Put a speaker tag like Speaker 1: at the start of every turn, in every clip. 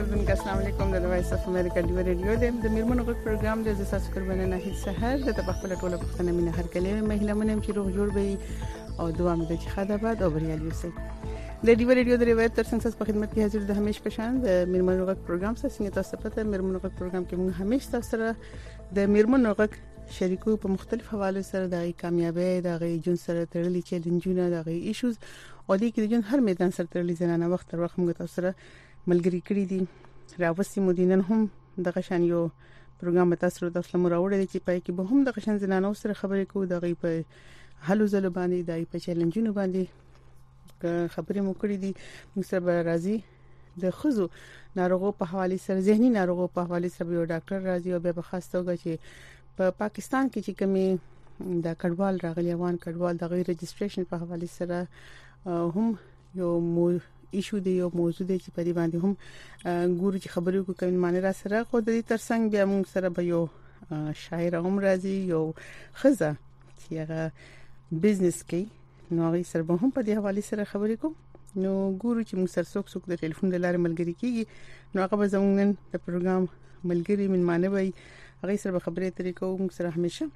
Speaker 1: اوریدونکو السلام علیکم د وایس اف امریکا دی ریډیو د میرمنو غږ پروګرام د اساس قربانه نه هیڅ سحر د خپل ټوله پښتنه مینه هر کله مهله منم چې روغ جوړ وي او دعا مې د خدا بعد او بریالي اوسئ د دی ریډیو د روایت تر څنګه په خدمت کې حاضر د همیش پشان د میرمنو غږ پروګرام سره څنګه تاسو پته میرمنو غږ پروګرام کې موږ همیش تاسو سره د میرمنو غږ شریکو په مختلف حواله سره د کامیابی د جون سره تړلي چیلنجونه د ایشوز او د کې جون هر میدان سره تړلي زنانه وخت تر وخت موږ تاسو سره ملګری کړی دي راوستي مدینن هم د غشن یو پروګرام تاسو ته تاسو مراوړل چې پای کې به هم د غشن زنانو سره خبرې کوو د غي په حلو زل باندې د په چیلنجونو باندې خبرې مو کړې دي موږ سره راځي د خزو ناروغو په حواله سره ذهني ناروغو په حواله سره یو ډاکټر راځي او به خاص توګه چې په پاکستان کې چې کمی د کډوال راغلي افغان کډوال د غیر رجستریشن په حواله سره هم یو ایشو دی یو موضوع دی چې په دې باندې هم ګورو چې خبرې کوي معنی را سره خو د دې ترڅنګ بیا موږ سره به یو شاعر هم راځي یو خزه چې هغه بزنس کوي نو هغه سره به هم په دې حواله سره خبرې کوو نو ګورو چې موږ سره څوک د ټلیفون د لارې ملګری کیږي نو هغه به زموږ نن د پروګرام ملګری من معنی وي هغه سره خبرې ترې کوو موږ سره همیشه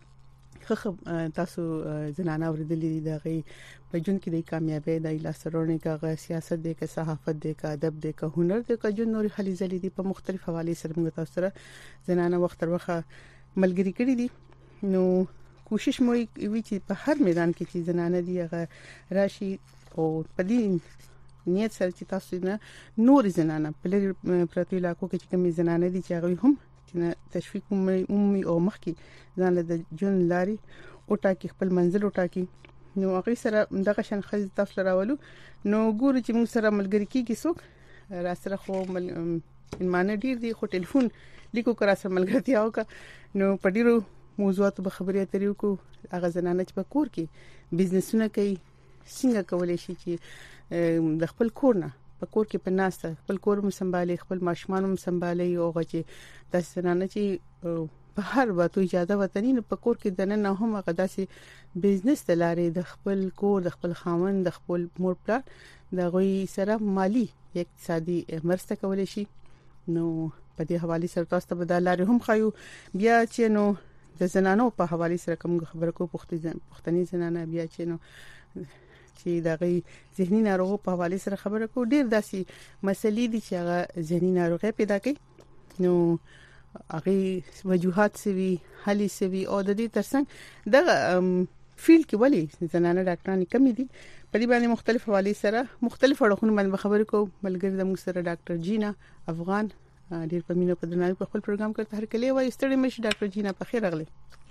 Speaker 1: تاسو زنانه اوریدلې د غي په جون کې د کامیابی د لاسرونه کا سیاست د کا صحافت د کا ادب د کا هنر د کا جون نور خلی زلي دي په مختلف حواله سره موږ تاسو سره زنانه وخت تر وخت ملګری کړی دي نو کوشش مو وی چې په هر میدان کې چې زنانه دي هغه راشي او په دې نیت سره چې تاسو نه نور زنانه په پرتی علاقو کې چې کوم زنانه دي چې هغه هم تشویق عمومي او مخکي ځان له جون لاري او ټاکي خپل منزل او ټاکي نو هغه سره دغه شان خځې تاسو راولو نو ګورو چې موږ سره ملګری کیږي څوک را سره خو معنی ډیر دی خو ټلیفون لیکو کرا سره ملګرتیا وکړه نو په ډیرو موضوعاتو به خبرې اترې وکړو هغه زنانه چې په کور کې بزنسونه کوي څنګه کولای شي چې د خپل کور نه په کور کې پناسته خپل کور هم سمبالي خپل ماشومان هم سمبالي او غچي د سنانه چې په هر وخت اجازه وطني په کور کې دنه نه هم غداسي بزنس تلاري د خپل کور د خپل خاوند د خپل مور پلان د غوي سره مالی اقتصادي مرسته کولای شي نو په دې حواله سره تاسو ته بدلاري هم خایو بیا چې نو د زنانو په حواله سره کوم خبره کو پښتني زنانه بیا چې نو چې دغه ذهني ناروغ په حواله سره خبره کو ډیر داسي مسلې دي چې هغه ذهني ناروغي پیدا کوي نو هغه وجوهات سوي حالي سوي او د دې ترڅنګ دغه فیل کې ولی زنانه ډاکټران کم دي په دې باندې مختلف حواله سره مختلف اړخونو باندې خبرې کو ملګری د موږ سره ډاکټر جینا افغان ډیر په مینه په دنیا په خپل پروګرام کې هر کله وایي ستړي مشه ډاکټر جینا په خیر راغلی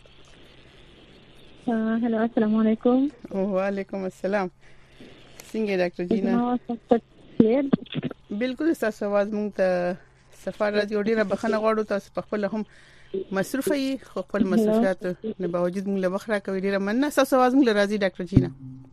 Speaker 2: هلو السلام علیکم
Speaker 1: وعلیکم السلام څنګه ډاکټر جینا بالکل تاسو आवाज مونږ ته سفر راځي ډیره بخنه غواړو تاسو په خپل هم مصروف یې خپل مصروفیات نه باوجود موږ له وخت راکوي ډیره مننه تاسو आवाज موږ راځي ډاکټر جینا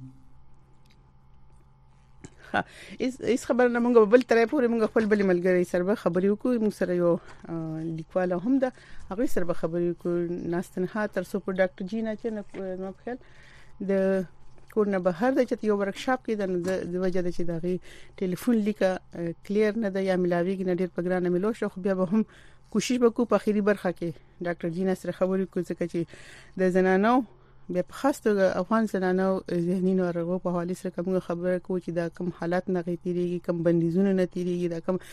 Speaker 1: اس خبر نه موږ بل ترې پورې موږ خپل بل ملګری سره خبرې وکړو موږ سره یو لیکواله هم ده هغه سره خبرې وکړو ناستنها تر څو په ډاکټر جینا چې نه په خیال د کورنه بهر د چې یو ورکشاپ کې د وجه د چې دغه ټلیفون لیکه کلیر نه د یا ملاویږي نه ډیر پګرانه ملو شو خو بیا به هم کوشش وکړو په اخیری برخه کې ډاکټر جینا سره خبرې کوو چې د زنانو بیا په خاص توګه افغان زنانو ذهني ناروغو په حواله سره کوم خبره کوو چې دا کم حالات نه غیتيږي کم بندیزونه نه تیریږي دا کم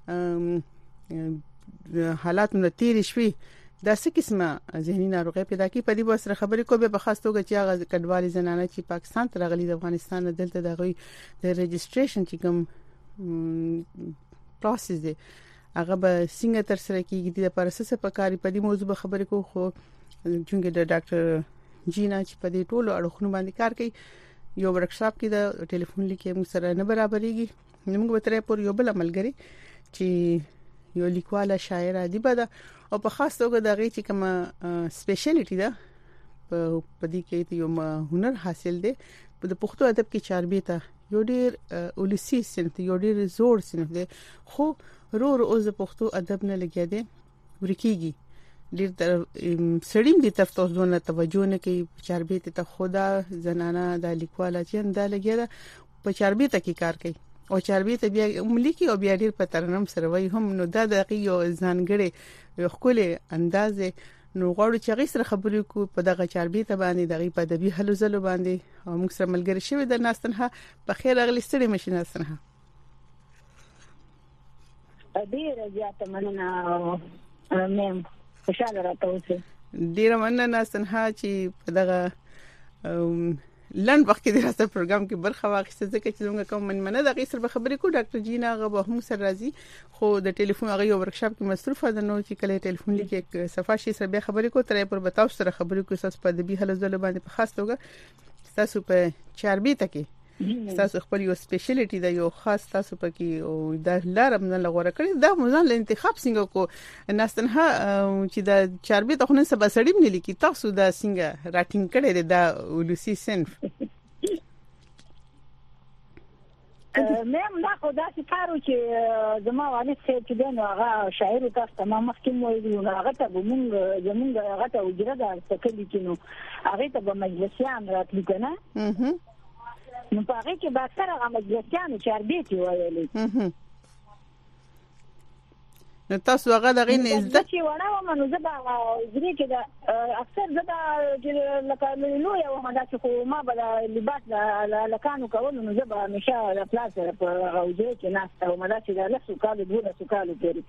Speaker 1: حالات نه تیر شوي دا څه قسمه ذهني ناروغي پیدا کی په دې وسره خبرې کوو به خاص توګه چې هغه کډوالي زنانه چې پاکستان ته راغلي د افغانستان دلته دغه د رجستریشن چې کوم پروسس دی هغه به څنګه تر سره کیږي د پروسس په کاری په دې موضوع خبرې کوو خو څنګه د ډاکټر جینا چې په دې ټولو اړخونو باندې کار کوي یو ورکشاپ کې د ټلیفون لیکه موږ سره نه برابرېږي موږ به ترې پور یو بل عملګری چې یو لیکواله شاعر ادیب ده او په خاص توګه دغه چې کوم سپیشلیټی ده په دې کې یو هنر حاصل دی په پښتو ادب کې چاربیته یو ډیر اولسی سنت یو ډیر زوړ سنت دی خو اوس پښتو ادب نه لګیا دی ورکیږي ډیر سړیم دي تاسو ځونه توجه نه کوي چاربیته ته خدا زنانه د لیکواله چې دا لګیا ده په چاربیته کې کار کوي او چاربیته بیا ملکی او بیا ډیر په ترنم سره وای هم نو دا دغه یو ځانګړي خپل اندازې نو غواړو چې غي سره خبرې کو په دغه چاربیته باندې دغه په ادبي حلو زلو باندې او موږ سره ملګری شوی د ناستنه په خیر اغلی ستړي مشین ناستنه
Speaker 2: ډیر زیاته مننه مم خوشاله راته اوسه
Speaker 1: ډیر مننه ناستنه چې په دغه لن وخت کې د راځي پروګرام کې برخه واخیسته ځکه چې موږ کوم مننه د غیسر په خبرې کو ډاکټر جینا غو به هم سره راځي خو د ټلیفون هغه یو ورکشاپ کې مصروفه ده نو چې کله ټلیفون لیکي صفه شي سره به خبرې کو ترې پر بتاو سره خبرې کو تاسو په دبي حل زله باندې په خاص توګه تاسو په چاربیته کې تاسو خپل یو سپیشلیټي دا یو خاص تاسو پکې او دا لار موږ لغوره کړی دا موږ له انتخاب څنګه کو ناستنه چې دا چاربیته خو نه سبا سړی نه لیکي تاسو دا څنګه راټینګ کړی دا ولسی صنف
Speaker 2: مم دا خو دا چې کارو چې زما والد سره چې دنو هغه شاعر تاسو تمام مخکې وایي نو هغه ته زمونږ هغه ته وګړه دا تکلی کینو هغه ته به مجلسیان راتلی کنه نو په هغه کې به اکثر هغه مجلسیان چاربیتي وایي
Speaker 1: نو تاسو هغه دغه نه زده
Speaker 2: چې وړه و منو زدا زری کې دا اکثر زدا لکه نو یو هدا چې خو ما بل لباس لکانو کول نو زبا مشه د پلاس په اوځي کې ناس او مدا چې له سوکالو دوه سوکالو پرې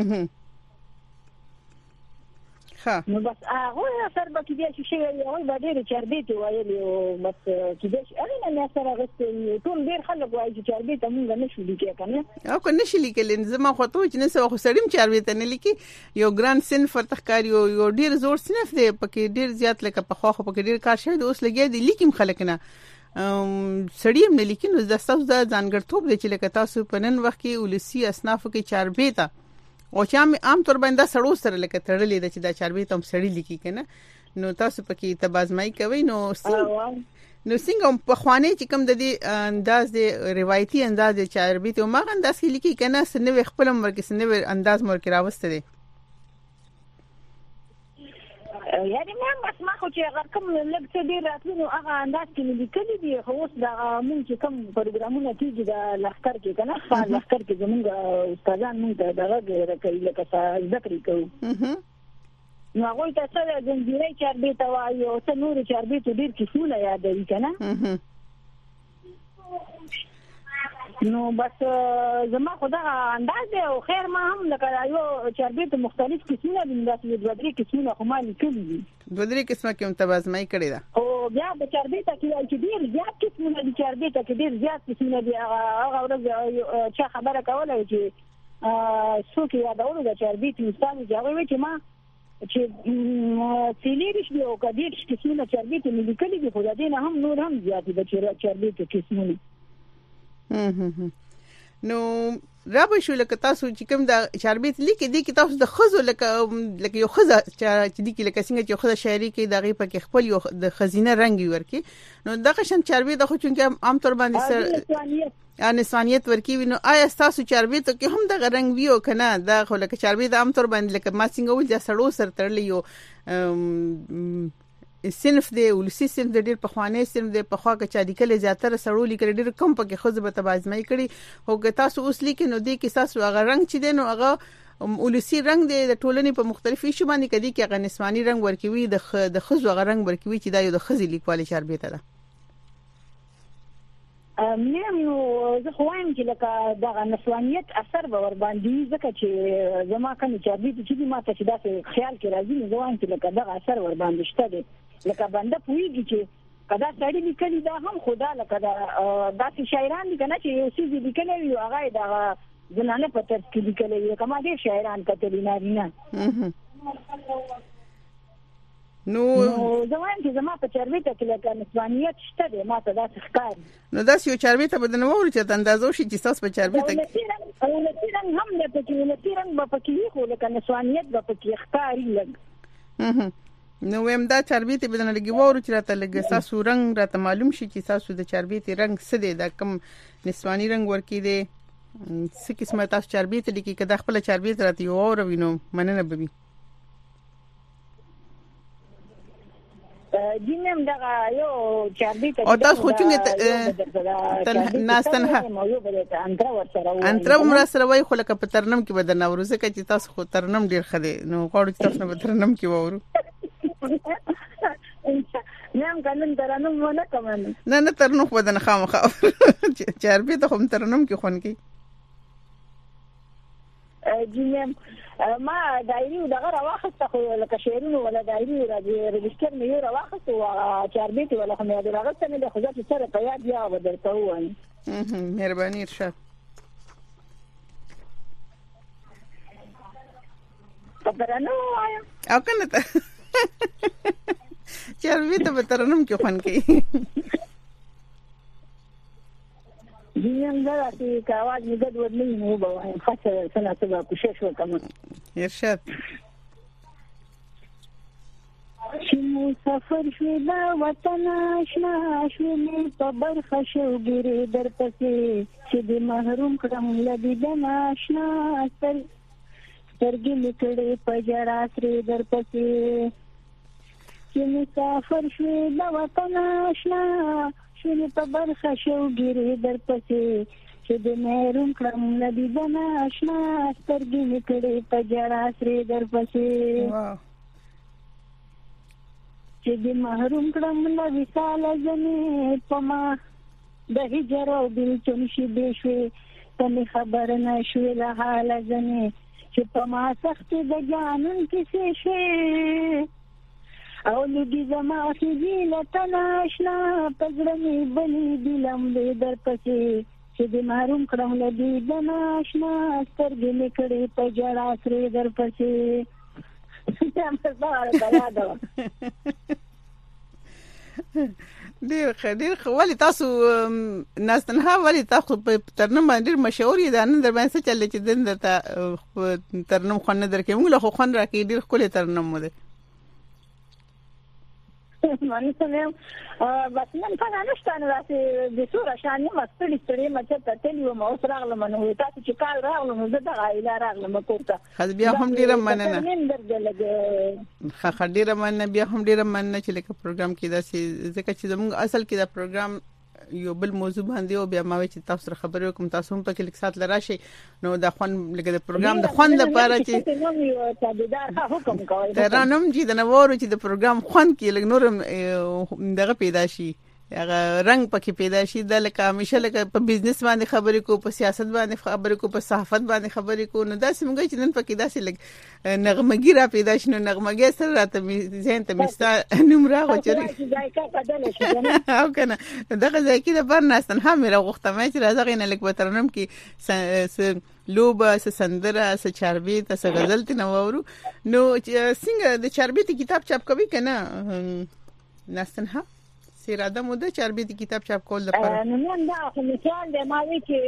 Speaker 2: نو بس هغه سر به کې چې شي یو باندې چربیته وایي او بس کې دې اړینه نه سره غوښتل ټول ډیر خلک وایي چې چربیته مونږ نه شو لیکي کنه
Speaker 1: او کو نشي لیکل زما خو ته چې نه سو خو سړیم چربیته نه لیکي یو ګران صنف ورتخکاری یو ډیر زور صنف دی پکې ډیر زیات لکه په خو پکې ډیر کار شوی اوس لګي دی لیکم خلک نه سړیم نه لیکي نو د تاسو د ځانګړتوب دی چې لکه تاسو په نن وخت کې ولسی اصنافو کې چربیته او چې عام طور باندې سړو سره لکه تړلې د چې دا چاربیته هم سړی لیکي کنه نو تاسو پکې تبازمای کوي نو څنګه په خوانې چې کوم د دې انداز دی روایتي انداز دی چاربیته او ماغه انداز کې لیکي کنه سنوي خپل عمر کې سنوي انداز مور کې راوسته دی
Speaker 2: یعنی مې بس ما خو چې هغه کوم لکه دې راتلو هغه انداز کې لیکلي دي خو اوس دا مونږ چې کوم پروګرامونه کیږي د لښکر کې کنه خپل لښکر کې زموږ استادان مونږ ته دغه کوي لکه ذکر کوي نو هغه ته سره د دې چاربیته وایي او څه نور چاربیته ډیر کیسونه یادوي کنه نو بس زما خدا انداز دی او خیر ما هم لکه یو چربیت مختلف قسمه دي د دوه درې قسمه خو ما لیکلي دي
Speaker 1: دوه درې قسمه کوم تبازمای کړی دا
Speaker 2: او بیا د چربیت کې ډیر زیات قسمه دي چربیت کې ډیر زیات قسمه دي هغه ورځ چې خبره کوله چې څوک یادول د چربیت مثال جواب چې ما چې سیلیریش دی او کډیش قسمه چربیت لیکلي دي خو دا دینه هم نور هم زیات دي چربیت قسمه
Speaker 1: نو رابه شو لکه تاسو چې کوم د چاربیت لیکي دي کې تاسو د خزو لکه یو خزه چې دي کې لکه څنګه چې خزه شاعري کې دغه پکې خپل یو د خزینه رنگ ورکی نو دغه شان چاربیت خو چې عام طور باندې سر نسوانیت ورکی وینو آیا تاسو چاربیت کې هم دغه رنگ ویو کنه دا خو لکه چاربیت عام طور باندې لکه ما څنګه ول د سړو سر تړلی یو صنف دی ولسی صنف د ډیر په خوانې صنف د په خوا کې چا لیکل زیاتره سړو لیکل ډیر کم پکې خزبه تبازمای کړي او که تاسو اوس لیکي نو دی کې تاسو هغه رنگ چې دی نو هغه ولسی رنگ دی د ټولنې په مختلفي شو باندې کدي کې هغه نسوانی رنگ ورکوي د خزو هغه رنگ ورکوي چې دا یو د خزي لیکوالي چاربیته ده
Speaker 2: نو زه خو وایم چې لکه دغه نسوانیت اثر به ور باندې ځکه چې زما کنه چاربیته چې ما ته چې داسې خیال کې راځي نو زه وایم چې لکه دغه اثر ور باندې شته دی لکه بنده پوېږي چې کدا سړی لیکلي دا هم خدا لکه داسې شاعران دي کنه چې یو څه لیکلي وي هغه د زنانه په ترڅ کې لیکلي وي کومه دي شاعران کتلی نه نو زموږ چې زما په چاربیته کې لکه نسوانیت شته دی ما ته داسې ښکار
Speaker 1: نو داسې یو چاربیته بدنه ووري چې اندازو شي چې تاسو په چاربیته
Speaker 2: کې رنګ هم د پکې ولسی رنګ په پکې خو لکه نسوانیت په پکې ښکاری لګ
Speaker 1: نو ویم دا چاربیته بدنه لګي ووري چې راته لګي تاسو رنگ راته معلوم شي چې تاسو د چاربیته رنگ څه دی دا کم نسوانی رنگ ورکی دی څه قسمه تاسو چاربیته لیکي کدا خپل چاربیته راته ووري نو مننه به
Speaker 2: جنم دغه یو چاربي ته
Speaker 1: او تاسو خو څنګه ناستنها انتر عمر سره وای خو لکه په ترنم کې بدن اوروزه کې تاسو خو ترنم ډیر خدي نو غواړو چې تاسو په ترنم کې وورو
Speaker 2: نعم کنن ترنم ونه کوم
Speaker 1: نه ترنم بدن خامخا چاربي ته هم ترنم کې خون کې
Speaker 2: جنم ما دایری دغه راوخته خو لکه شعرونه ولا دایری رجستر مې یو راوخته او چاربيتي ولا هم یاد راغسته مې د خدای سره په یاد یا ودرته وای
Speaker 1: مهرباني ارشاد
Speaker 2: ترنم وایم
Speaker 1: او کنه چاربيتي په ترنم کې خون کې
Speaker 2: جنم دا چې کاواز مې د ورنې نو به وایم خاصه سنه څه کوشش وکم
Speaker 1: ارشاد
Speaker 2: چې مسافر شو دا وطن آشنا شو مې په برخه شو ګری در پسې چې د محروم کړم لدی د ناشنا سترګې لیکړې په جړا سره در پسې چې مسافر شو دا وطن آشنا شنو په برخه شو ګری در پسې چې د مېرون کړم لدی د ناشنا سترګې لیکړې په جړا سره در پسې چې د محروم کړم لدی سال زمې پما د هجر او دل چنشي بشوي تمه خبر نه شوي له حال زمې چې پما سخت د جانون کې شي او لګي زما خېږي لتناشنا پزړمې بلې دلم دې در پسې چې د محروم کړم لدی د ناشنا سترګې لیکړې په جړا سره در پسې
Speaker 1: ډیر خو تاسو ناستنها ولی تاسو په ترنم باندې مشهور یې دانه در باندې چلې چې دند ته ترنم خو نه درکې موږ له خو خن راکې ډیر خو ترنم مده
Speaker 2: مانه سمم بس نن څنګه نشته نو تاسو د سور شانې مستړي مچ ته تلیو مو سراغله منو تاسو چې کال راغله نو زه د غایلا راغله مکوته
Speaker 1: خو بیا هم ډیره مننه خو ډیره مننه بیا هم ډیره مننه چې لکه پروګرام کې دا ځکه چې زموږ اصل کې دا پروګرام یو بل موضوع باندې او بیا ما چې تاسو سره خبرې وکم تاسو هم په کې لیک سات لراشي نو دا خوان لکه د پروګرام د خوان لپاره چې ترنم چې د نوورو چې د پروګرام خوان کې لګ نورم دغه پیدا شي هغه رنگ پکې پیدا شي د لکه همیشه لکه په بزنس باندې خبرې کو په سیاست باندې خبرې کو په صحافت باندې خبرې کو نو داسې موږ چې نن پکې داسې لګ نغمګي را پیدا شي نو نغمګي سره راته ذهن ته مستا نمره غوچري او کنه دغه ځکه د برناستن هم راغخته مې چې راځي نه لګ وترنم کې لوبه سندره چاربي ته غزل ته نوورو نو څنګه د چاربي کتاب چاپ کوي کنه ناستنها اراده مو ده چاربي د کتاب چاپ کول لپاره
Speaker 2: نو نن دا خو مثال د ماوي چې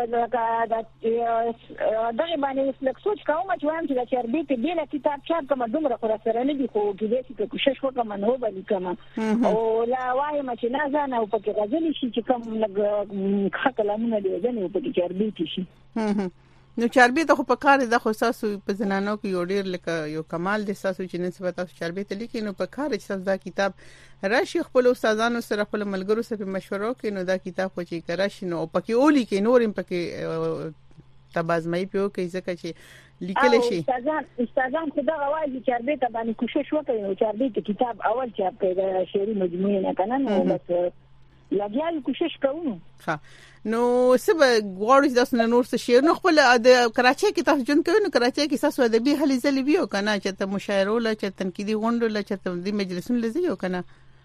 Speaker 2: دغه باندې سلکسوچ کوم چې وایم چې د چاربي په بیل کتاب چاپ کوم دومره خو سره نه دي خو کېږي چې کوشش وکم نو به لیکم او لا وایم چې نه ځان او پکې غزل شي چې کوم لګ خکلمونه دي ځنه په چاربي کې شي
Speaker 1: نو چاربي ته خو په کار د خو تاسو په زنانو کې یو ډیر لکه یو کمال د تاسو چې نن څه تاسو چاربي ته لیکي نو په کار چې تاسو دا کتاب راشي خپل استادانو سره خپل ملګرو سره مشوره کوي نو دا کتاب خو چې کراشي نو پکې اولی کې نورم پکې تبازمای پیو کوي ځکه چې لیکل شي
Speaker 2: استادان خدا غواړي چاربي ته باندې کوشش وکړي نو چاربي ته کتاب اول چاپ کړي د شعري مجموعه نه کنه نو بس لګیال کوشش کوم
Speaker 1: ها نو سبا غواړي تاسو نور څه شعر نو خپل د کراچۍ کې تاسو جون کوي نو کراچۍ کې تاسو ادبي هلي ځلې ویو کنه چې ته مشاعره ولا چې تنقیدي غونډه ولا چې د مجلسونو لزیو کنه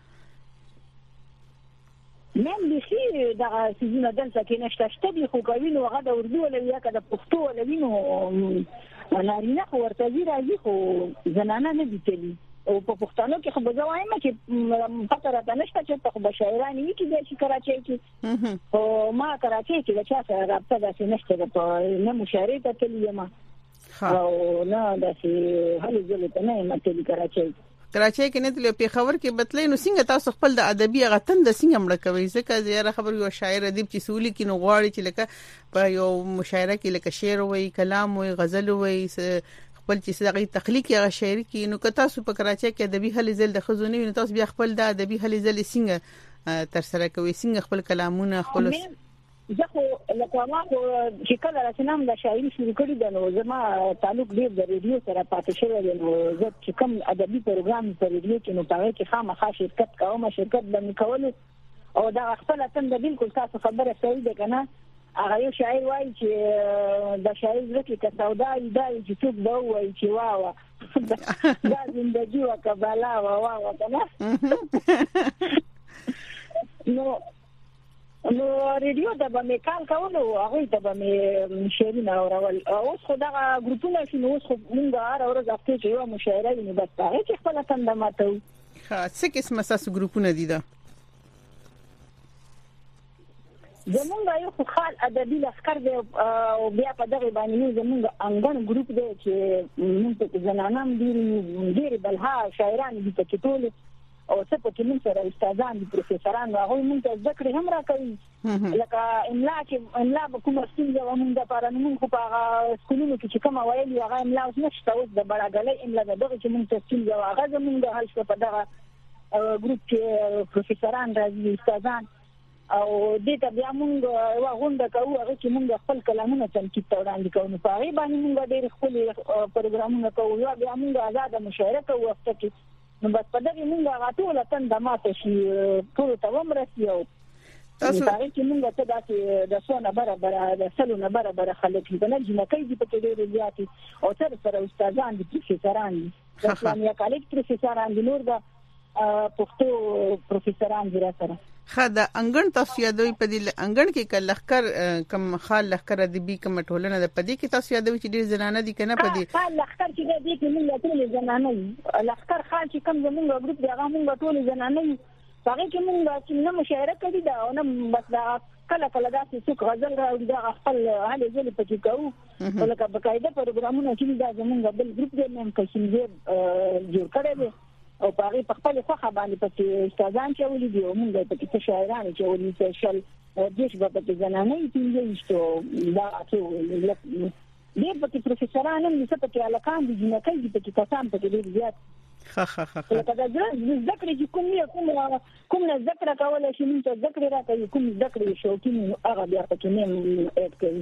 Speaker 2: نن بشي دا سيزونه دلته کې نشته شته دي خو کوي نو هغه د اردو ولا یا که د پښتو ولا وینو نارینه خو ورته راځي خو زنانه نه دي تللی او په پښتنو کې خو بځوایم چې فقره ته نشته چې په بشایرانی کې د کراچۍ کې او ما کراچۍ کې د چا سره رابطه داسې نشته په نه مشاعره ته تللی ما او نه داسې هلي ځلې ته نه متلی کراچۍ
Speaker 1: کې نه تللی په خبر کې بتلې نو څنګه تاسو خپل د ادبي غتن د څنګه مړ کوي ځکه زیاره خبر یو شاعر ادیب چې سولي کې نو غواړي چې لکه په یو مشاعره کې لکه شعر وای کلام وای غزل وای خپل چې دغه تخلیقي هغه شاعري کې نو که تاسو په کراچۍ کې ادبي هلې ځل د خزونه وي نو تاسو بیا خپل د ادبي هلې ځل څنګه تر سره کوي څنګه خپل کلامونه خپل
Speaker 2: زه خو لکه ما خو چې کله راشنام د شاعري شروع کړی د نو زما تعلق ډېر د ریډیو سره پاتې شوی دی نو زه چې کوم ادبي پروګرام په ریډیو کې نو هغه کې خامخا شرکت کوم شرکت باندې کول او دا خپل تند بالکل تاسو خبره صحیح ده کنه هغه یو شاعر وایي چې د شاعر زکه که سودا دا چې څوک دا وایي چې واو دا زندگی وکبالا واو کنه نو ریډیو د باندې کال کولو هغه ته باندې شعرونه اورول اوس خو دا ګروپونه شنو اوس خو موږ هر ورځ هفته کې یو مشاعره ویني بس هغه چې خپل تند ماتو
Speaker 1: ها څه قسمه تاسو ګروپونه دي دا
Speaker 2: زمونږ یو خال ادبي لخر دی او بیا په دغه باندې زمونږ انګن ګروپ دی چې موږ ته زنانان ډېر بلها شاعران دي چې ټول او څه په کې موږ سره استادان دي پروفیسوران هغه موږ ته ذکر هم راکوي لکه املا به کومه څنګه موږ د پاره موږ په سکولونو کې چې کوم وایي هغه املا اوس نشته اوس د بڑاګلې املا دغه چې موږ ته څنګه هغه زمونږ حل شو په دغه ګروپ کې پروفیسوران راځي استادان او دې ته بیا موږ غونډه کوو هغه چې موږ خپل کلامونه تنقید ته وړاندې کوو نو په هغې باندې موږ ډېر خپل پروګرامونه کوو یا بیا موږ آزاده مشاعره کوو وخت کې نو بس په دغه موږ هغه ټول تنده ماته شي ټول ته ومرسي او تاسو هغه چې موږ ته د سونه برابر د سلونه برابر خلک دي نه جنکې دي په کې ډېر زیاتې او سره استادان دي پروفیسوران دي د اسلامي کالج پروفیسوران دي نور د پښتو پروفیسوران دي سره
Speaker 1: خدا انګن تاسو یادوي په دې انګن کې کله لخر کم خال لخر ادبي کوم ټولنه د پدې کې تاسو یادوي چې ډېر زنانه دي کنه پدې
Speaker 2: خال لخر چې دې کې موږ ټول زنانه لخر خال چې کوم زموږ ګروپ دی هغه موږ ټول زنانه هغه کې موږ چې نه مشاعره کوي دا او نه بس دا کله داسې څوک غزل راوړي دا خپل حالې ځلې پکې کوو ولکه بقاعده پروګرامونه چې دا زموږ بل ګروپ دی نن کوم جوړ کړی دی او په خپل خوخه باندې پکې استادان چې ولې دي موږ پکې شاعران چې ولې سپیشل دیش په پکې زنانه یې چې دا چې دې پکې پروفیسوران هم څه پکې الکان دي جنکې دي پکې کسان پکې ډېر زیات لکه دا ذکر چې کوم ذکر کولای شي موږ ذکر راکوي کوم ذکر شوقي هغه بیا پکې نه اډ کوي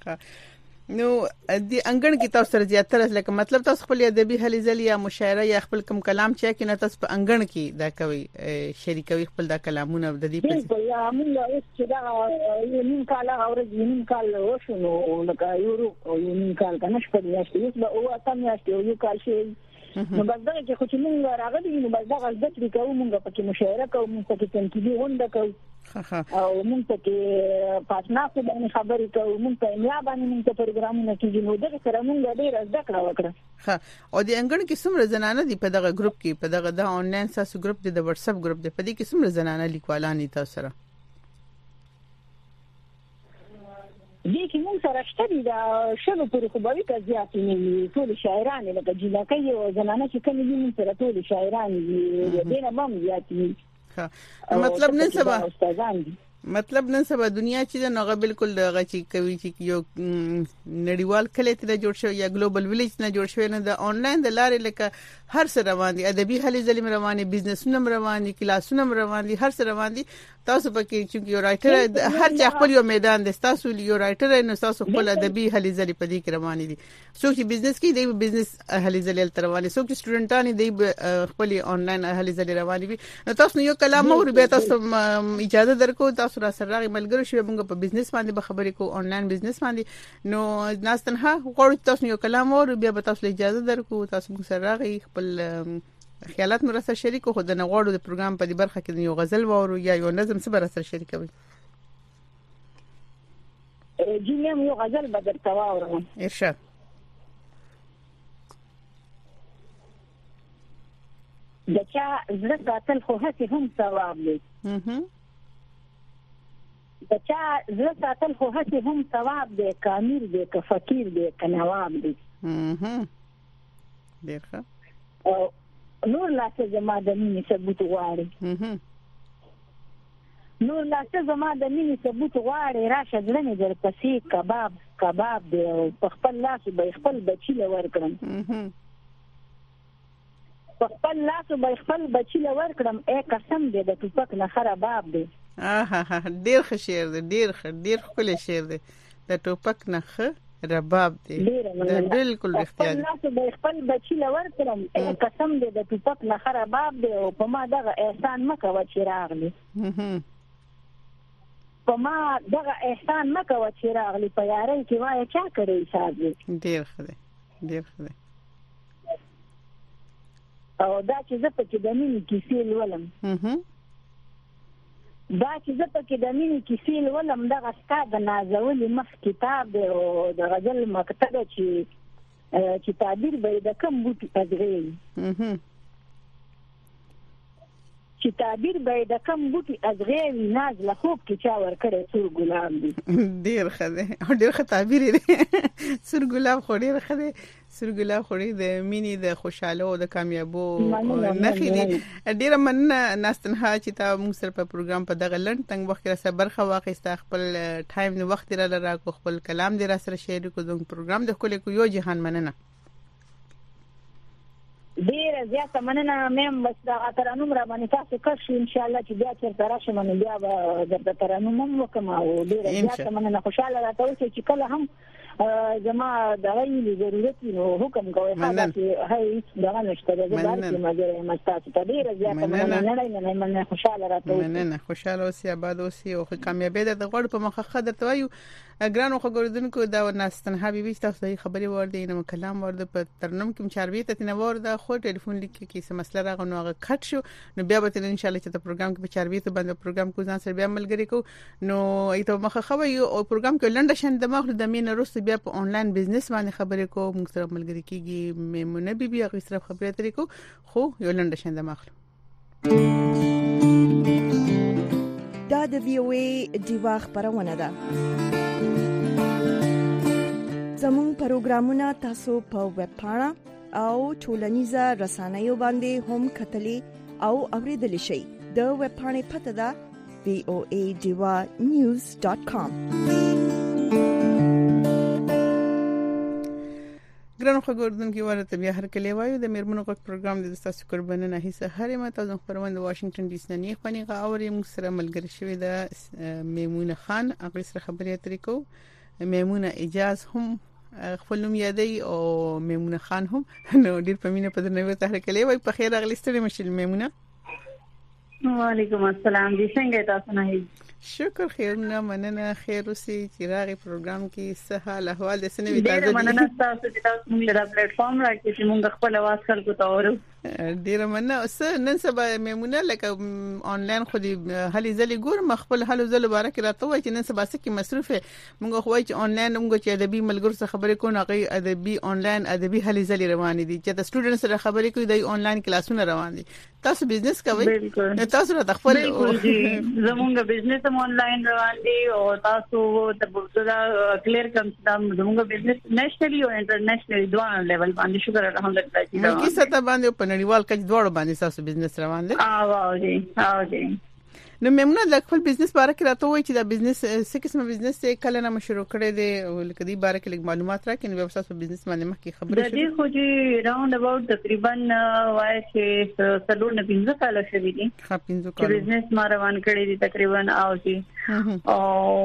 Speaker 1: نو د انګن کې تاسو سره زیاتره لکه مطلب تاسو خپل ادبي هلې ځل یا مشاعره یا خپل کوم کلام چې کې نه تاسو په انګن کې دا کوي شریکوي خپل دا کلامونه د دې
Speaker 2: په یا موږ چې دا نیم کال اورځ نیم کال وشو لکه یو نیم کال کنه شپږ میاشتې اوس به او اتم میاشتې یو کال شي نو بس دا چې خو چې موږ راغلي نو بس دا غږ ذکر کوو موږ پکې مشاعره کوو موږ پکې تنقیدي غونډه کوو او موږ پکې پاتناسو باندې خبرې کوو موږ په املا باندې موږ پروګرامونه کوي نو دغه سره موږ ډېر زده کړه وکړه
Speaker 1: او د انګن کې څومره زنانه دي په دغه ګروپ کې په دغه د آنلاین ساسو ګروپ دی د واتس اپ ګروپ دی په دې کې څومره زنانه لیکوالان دي تاسو سره
Speaker 2: دې کې موږ سره شته دي دا شنو پورې خو به وي زیاتې نه ټول شاعران لکه جنکې او زنانه چې کوم دي موږ سره ټول شاعران دي دې نه هم زیاتې
Speaker 1: مطلب نن سبا دنیا چې دا نوغه بالکل دغه چې کوي چې یو نړیوال کلی ته جوړ شو یا ګلوبل ویلیج نه جوړ شو نه د آنلاین د لارې لکه هر څه روان دي ادبي هلې ځلې روان دي بزنسونه روان دي کلاسونه روان دي هر څه روان دي تاسو پکې چې یو رائټر هر چا خپل یو میدان دی تاسو یو رائټر نه تاسو خپل ادبي هلې ځلې په دې کې روان دي څوک چې بزنس کوي دی بزنس هلې ځلې تر روان دي څوک چې سټوډنټان دي خپل آنلاین هلې ځلې روان دي نو تاسو یو کلام اور به تاسو اجازه درکو تاسو را سره ملګرو شوي موږ په بزنس باندې به خبرې کوو آنلاین بزنس باندې نو ناس تنها غواړو تاسو یو کلام اور بیا به تاسو اجازه درکو تاسو موږ سره راغی خپل خیالات مو سره شریکو خو د نغواړو د پروګرام په دې برخه کې یو غزل وورو یا یو نظم څه سره شریکوي
Speaker 2: جنم یو غزل بدر تواورم
Speaker 1: ارشاد
Speaker 2: د چا زړه ساتل خو هڅه هم ثواب دی د چا زړه ساتل خو هڅه هم ثواب دی کامیر دی که فقیر دی که نواب دی
Speaker 1: ډیره
Speaker 2: نور لاسه زما د مینې ثبوت غواړي نور لاسه زما د مینې ثبوت غواړي راشه زړه مې درپسې کباب کباب دی او په خپل لاس به خپل بچی له ورکړم په خپل لاس به خپل بچی له ورکړم قسم دی د ټوپک نه خراب دی
Speaker 1: ډیر ښه شعر دی ډیر ښکلی شعر دی د ټوپک نه رباب دی دا بالکل اختیار
Speaker 2: خپل لاس به خپل بچی له ورکړم قسم دی د ټوپک نه خراب دی او په ما دغه احسان مکوه چې راغلی په ما دغه احسان مکوه چې راغلی په یارۍ کې وایه چا کړی حساب دی
Speaker 1: ډیر ښه دی
Speaker 2: او دا چې زه پکې د مینې کیسې لولم دغه ستا د نازولي مخ کتاب دی او د غزل مکتبه چې تعبیر به یې د کم بوټي ازغېوي ناز له خوب کې چا ورکړی سور ګلاب دی
Speaker 1: ډېر ښه دی او ډېر ښه تعبیر دی سور ګلاب خو ډېر ښه دی سور ګلاب خو د مینې د خوشحالو او د کامیابو نښې دي ډېره مننه ناستنها چې تا موږ سره په پروګرام په دغه لنډ تنګ وخت کې راسره برخه واخیسته خپل ټایم د وخت راکړو خپل کلام دې راسره شریک کړو د پروګرام د ښکلي کو یو جهان مننه
Speaker 2: ډیره زیاته مننه مېم بس دا ترانوم را باندې تاسو کښ ان شاء الله چې بیا چیرته راشم نو بیا به د ترانوم هم وکم او ډیره زیاته مننه خوشاله راته اوسئ چې کله هم زما دغه ضرورت نو حکم کوي چې هي دغه نشته د بارکې مګر مستاسو ته ډیره زیاته مننه خوشاله راته اوسئ
Speaker 1: مننه خوشاله اوسئ آباد اوسئ او کامیابی د غوړ په مخه خدای ته وایو ګرانو خبردونکو دا ناستنها بیبي تاسو د خبري ورده نو کلام ورده په ترنم کې مچاروي ته نه ورده خو ټلیفون لیکي کې څه مسله راغنو هغه کټ شو نو بیا به ان شاء الله چې د پروګرام کې مچاروي ته باندې پروګرام کو ځان سره بیا ملګری کو نو ایته مخه خو او پروګرام کې لنډه شند د مخ د مين وروسته بیا په انلاین بزنس باندې خبرې کو موږ سره ملګری کیږي میمونه بیبي هغه سره خبرې اترې کو خو یو لنډه شند مخ
Speaker 3: دا د ویوي دیوا خبرونه ده زموږ پروګرامونه تاسو په ویب پاڼه او ټولنیزه رسنیو باندې هم کتلی او اوریدلی شئ د ویب پاڼې پته ده voadiva.news.com
Speaker 1: ګرانو خبردونکو ورته بیا هر کله وایو د میرمنو غږ پروګرام د تاسو قربانه نه هیڅ هر ما تاسو خبرونه د واشنگټن ډي سي نه خونی غاوري موږ سره ملګری شوی د میمونه خان هغه سره خبرې اترې کو میمونه اجازه هم خپل نوم یادې او میمونه خان هم نو ډیر په مینه په دنیو ته هر کله وای په خیر اغلیستلې مشل میمونه
Speaker 4: وعلیکم السلام دې څنګه تاسو نه
Speaker 1: شکر خیرونه مننه خیر اوسې چې راغی پروګرام کې صحه له احوال د سنوي تازه
Speaker 4: مننه تاسو چې تاسو موږ د پلیټ فارم راکې چې موږ خپل आवाज خلکو ته اورو
Speaker 1: ډیر مننه اوس نن سبا میمونه لکه آنلاین خو دې هلي ځلې ګور مخبل هلو ځل مبارک راته وای چې نن سبا سکه مصروفه موږ خو وای چې آنلاین موږ چې ادبي ملګرو سره خبرې کوو هغه ادبي آنلاین ادبي هلي ځلې روان دي چې د سټوډنټ سره خبرې کوي د آنلاین کلاسونه روان دي تاسو بزنس کوئ تاسو را خپل
Speaker 4: زموږ بزنس هم آنلاین روان دي او تاسو د بوتلا کلیر کوم زموږ بزنس نېشنلی او انټرنیشنل دوه لیول باندې شکر الحمدلله چې
Speaker 1: دا کی ستا باندې په نړیوال کچ دوړو باندې تاسو بزنس روان دي
Speaker 4: او جی
Speaker 1: نو میمونه د خپل بزنس باره کې راته وای چې دا بزنس څه قسمه بزنس ته کله نه شروع کړی دی او لکه دې باره کې معلومات راکړئ نو تاسو بزنس باندې مخکې خبرې
Speaker 4: شوه د دې خو جی راوند اباوت تقریبا وای چې 3.5 کال شوی دي چې بزنس ما روان کړی دی تقریبا او جی او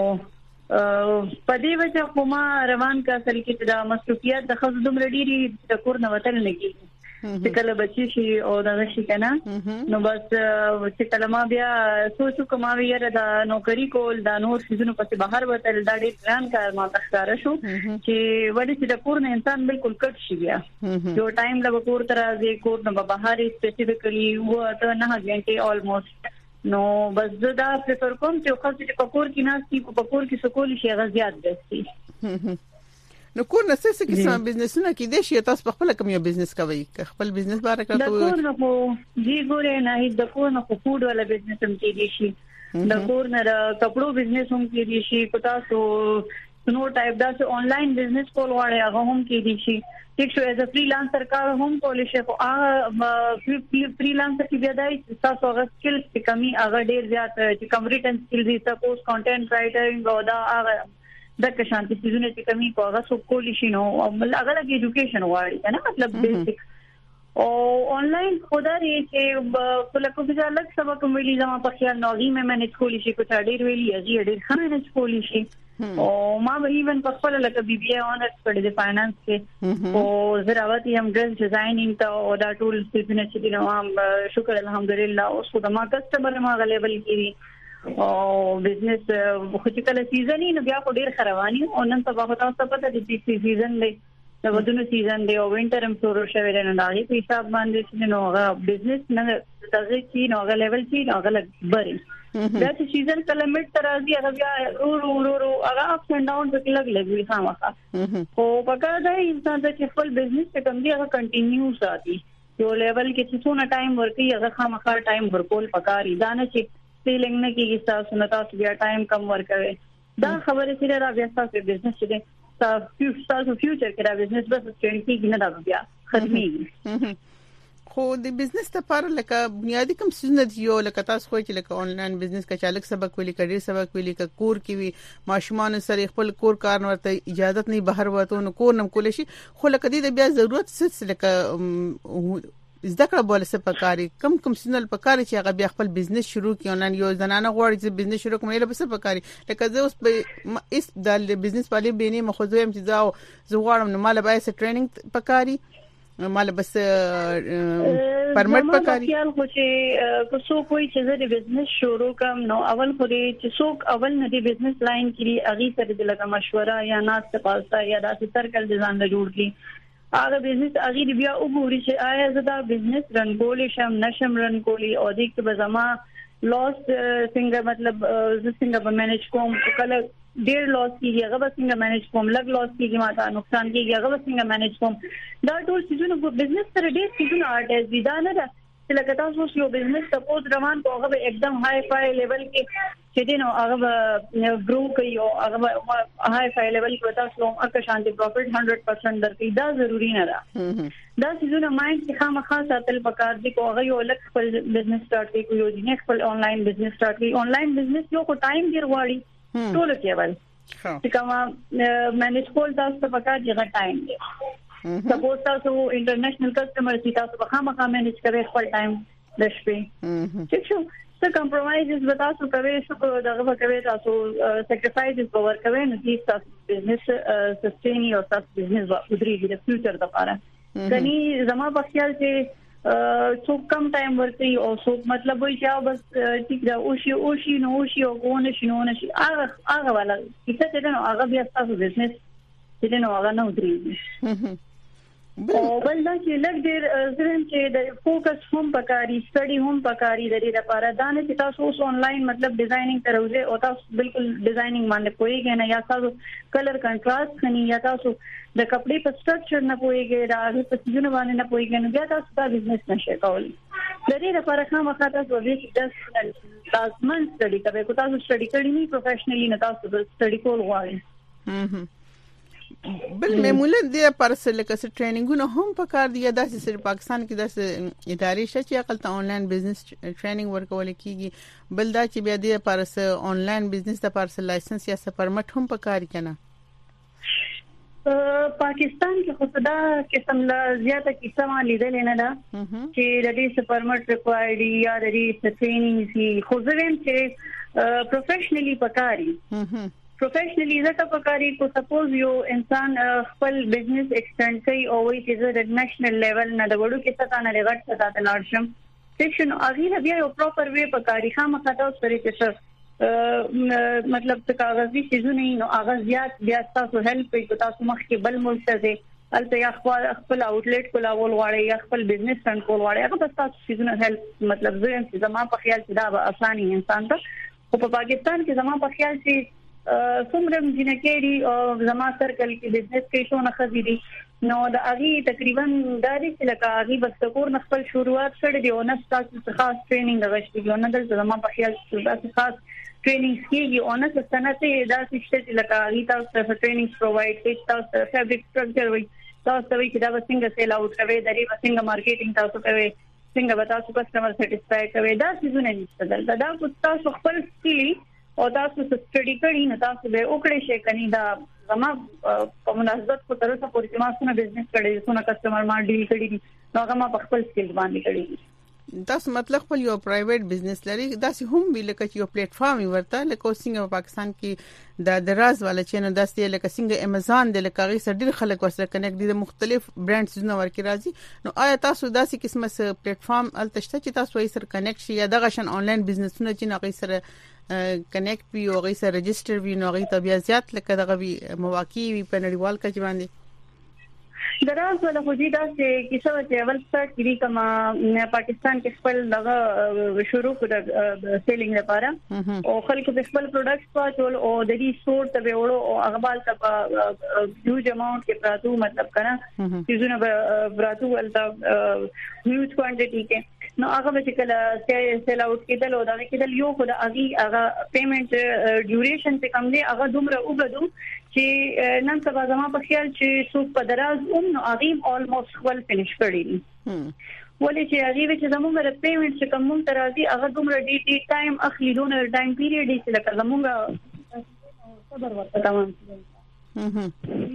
Speaker 4: په دې وجه کومه روان کا اصل کې د مصروفیت د خزو دومره ډیری د کور نه وتل نه کیږي چې کله بچی شي او دا شي کنه نو بس چې کله ما بیا سوچو کومه ویره د نوکری کول د نور سيزونو پسې بهر وتل دا ډېر ګران کار ما تخکار شو چې وړي چې د کور نه انسان بالکل کټ شي بیا جو ټایم له کور تر ازي کور نه بهر سپیسیفیکلی وته نه غنټه অলموست نو بس دا پریفر کوم چې خاص چې پکور کې ناشتي پکور کې سکول شي غزيات دسي
Speaker 1: نو کور نه څه قسم بزنسونه کې دي چې تاسو خپل کوم یو بزنس کوي خپل بزنس باره کوي
Speaker 4: د کور نه خو دی ګوره نه د کور نه خو فود ولا بزنس هم کې دي شي د کور نه کپړو بزنس هم کې دي شي کو تاسو نو ټایپ دا چې آنلاین بزنس کول غواړي هغه هم کې دي شي ټیک شو ایز ا فریلانسر کار هم کولای شي خو فریلانسر کې بیا دای تاسو هغه سکلز کې کمی هغه ډیر زیات چې کم ریټن سکلز دي تاسو کانټینټ رائټرینګ او دا هغه د شانتي سيزونه چې کمی کو هغه سو کولی شي نو هغه لګي ایجوکیشن واړي نه مطلب بیسیک او آنلاین خدای چې کله کوم ځای لږ سبق ملي زما په خیال نوغي مې منځ کولی شي کوټه ډیر ویلي ازي ډیر خمنځ کولی شي او ما به ایون په خپل لکه بي بي اي اونرز کړی د فاینانس کې او زراعت هم ډیزاین ډیزاینینګ ته او دا ټول سپیسونه چې نو هم شکر الحمدلله اوس خو د ما کسټمر ما غلیبل کیږي او بزنس خو چې کله سیزن نو بیا خو ډیر خروانی او نن سبا خو تاسو پته دي چې سیزن دی د ودونو سیزن دی او وینټر هم شروع شوی دی نو دا هیڅ حساب باندې چې نو هغه بزنس نه تاسو چې نو هغه لیول چې نو هغه بری دا چې سیزن کله میډ تر راځي هغه بیا ورو هغه اپ اند ډاون په لګ لګوي خامخا خو پکې دا انسان چې خپل بزنس ته کوم دی هغه کنټینیو ساتي یو لیول کې چې څونه ټایم ورکي هغه خامخا ټایم ورکول پکاري دا نه چې سیلینګ نه کیږي تاسو نه تاسو بیا ټایم کم ورکوي دا خبره چې را بیا تاسو بزنس چې تاسو فیوچر کې را بزنس بس چې نه دا بیا ختمي
Speaker 1: خو د بزنس لپاره لکه بنیادی کوم څه نه یو لکه تاسو خو چې لکه آنلاین بزنس کا چالک سبق ویلي کډیر سبق ویلي ک کور کې وي ماشومان سره خپل کور کار ورته اجازه نه بهر وته نو کور نم کول شي خو لکه د بیا ضرورت څه لکه ذکر بوله څه پکاري کم سنل پکاري چې هغه بیا خپل بزنس شروع کړي آنلاین یو زنانه غواړي چې بزنس شروع کړي له څه پکاري لکه زه اوس په اس د بزنس په اړه بینه مخزوم چې زه غواړم نو مال به څه ټریننګ پکاري مال بس پرمټ پکاري
Speaker 4: خیال خو چې څوک کوئی چې د بزنس شروع کوم نو اول خو دې چې څوک اول نه د بزنس لاین کې اغي سره د لګه مشوره یا ناس ته پاسه یا د سرکل ډیزاین جوړ کړي هغه بزنس اغي بیا وګوري چې آیا زه دا بزنس رن کولې شم نشم رن کولی او دې کې به زما لاس څنګه مطلب زه څنګه به مینج کوم کله ډیر لاس کیږي هغه به څنګه مینج کوم لګ لاس کیږي ماته نقصان کیږي هغه به څنګه مینج کوم دا ټول چیزونه بزنس سره ډیر چیزونه اړ دي دا نه چې لکه تاسو یو بزنس سپوز روان کو هغه एकदम های فای لیول کې چې دینو هغه ګرو کوي او هغه های فای لیول کې تاسو اکه شانتي پروفټ 100% درکې دا ضروری نه ده دا چیزونه مایند کې خامخا ساتل پکار دي کو هغه یو لک خپل بزنس سٹارټ کوي یو ځینې خپل آنلاین بزنس سٹارټ کوي آنلاین بزنس یو کو ټایم ډیر غواړي ټول کېول چې کومه مینج کول تاسو په پکار جګه ټایم دی سپوز تاسو انټرنیشنل کسٹمر چې تاسو په خامخا مینج کوي خپل ټایم د شپې چې شو څه کمپرمایزز به تاسو کوي شو دغه کوي تاسو سیکریفایسز به ورکوي نو چې تاسو بزنس سستین او تاسو بزنس ودرېږي د فیوچر لپاره کني زما په خیال چې څو کم ټایم ورته او څو مطلب وي چې بس ټیک دا او شي او غونه شي هغه ولا کیسه ته نو هغه بیا تاسو بزنس چې نو هغه نه ودرېږي او بل دا چې لږ ډېر زرم چې د فوکس هم پکاري سټډي هم پکاري د دې لپاره دا نه چې تاسو اوس آنلاین مطلب ډیزاینینګ تروځي او تاسو بالکل ډیزاینینګ باندې پوهیږئ نه یا تاسو کلر کنټراست کني یا تاسو د کپړې په سټرکچر نه پوهیږئ دا په سيزونه باندې نه پوهیږئ نو بیا تاسو دا بزنس نشئ کولی د دې لپاره خامخا تاسو ورته لازمن سټډي کوئ کو تاسو سټډي کړئ نه پروفیشنلی نه تاسو سټډي کول غواړئ
Speaker 1: بل معمولا د پرسل کس ټریننګونه هم پکار دي د سر پاکستان کې د ادارې شته چې خپل انلاین بزنس ټریننګ ورکول کیږي بل دا چې بیا د پرس انلاین بزنس د پرسل لایسنس یا پرمټ هم پکار کنا
Speaker 4: پاکستان کې خو دا قسم لا زیاته قسمه لیدل نه ده چې د دې پرمټ ریکوایرډ یا د دې ټریننګ سي خو زم چې پروفیشنلی پکاري پروفیشنلی زکه پکاري کو سپوز یو انسان خپل بزنس ایکسټند کوي او وایي چې د نېشنل لیول نه د وړو کې څه نه لري څه ته لاړشم سیشن اغه بیا یو پراپر وی پکاري خامخا تاسو پرې چې مطلب څه کاغذي چیزونه نو اغه زیات بیا تاسو هیلپ کوي تاسو مخ کې بل ملک ته البته یا خپل آوټلیټ کولاول غواړي یا خپل بزنس رن کول غواړي هغه بس تاسو چیزونه هیلپ مطلب زه چې زما په خیال چې دا اساني انسان ته او په پاکستان کې زما په خیال چې څومره جنکيري او زما سرکل کې بزنس کې شو نه خزيدي نو د اغي تقریبا د دې لکه اغي بس کور خپل شروعات کړې دی او نه تاسو خاص ټریننګ غوښتي یو نه د زما په خیال چې تاسو خاص ټریننګ کیږي او نه څنګه دا چې لکه اغي تاسو ټریننګ پرووایډ کوي تاسو فیبریک سټرکچر وي تاسو وی چې دا څنګه سیل اوټ کوي د دې څنګه مارکیټینګ تاسو کوي څنګه تاسو کسٹمر سټیسفای کوي دا څه نه نشته دا تاسو خپل سکیل او تاسو سټډي کړئ نو تاسو به وکړئ شي کني دا زما په مناسبت په تر څو پورې ما څونه بزنس کړی څونه کسٹمر ما ډیل کړی نو هغه ما په خپل سکل باندې کړی
Speaker 1: تاسو مطلب خپل یو پرایویټ بزنس لري داسې هم ویل کې یو پلیټ فارم ورته لکه څنګه په پاکستان کې د دراز والا چینل داسې لکه څنګه امازون د لکه غي سره ډیر خلک ورسره کنیکټ دي د مختلف برانډز نو ورکې راځي نو آیا تاسو داسې قسمه پلیټ فارم التشته چې تاسو یې سره کنیکټ شي یا دغه شان انلاین بزنسونه چې نه غي سره کنیکټ وي او غي سره ريجستر وي نو غي طبيعت زیات لکه دغه وی مواقع وي په نړیوال کې باندې
Speaker 4: دراز ولا خو دې دا چې کیسه چې اول سټارټ کړي کما پاکستان کې خپل دغه شروع کړ سیلینګ لپاره او خلکو په خپل پروډکټس واچول او د دې سټور ته وړو او اغبال ته هیوج اماونټ کې پراتو مطلب کنه چې زونه پراتو ولته هیوج کوانټیټي کې نو هغه به کله سیل اوټ کېدل او دا کېدل یو خو د هغه پیمنٹ ډیوریشن څخه کم دی هغه دومره وګدو چې نن سبا زما په خیال چې څوک په دراز نو هغه almost خپل فینیش کړی ولې چې هغه چې زموږ د پیمنٹ څخه کوم ترازی هغه دومره ډی ټایم اخلي دونه ټایم پیریډ چې لکه زموږ صبر ورته تمام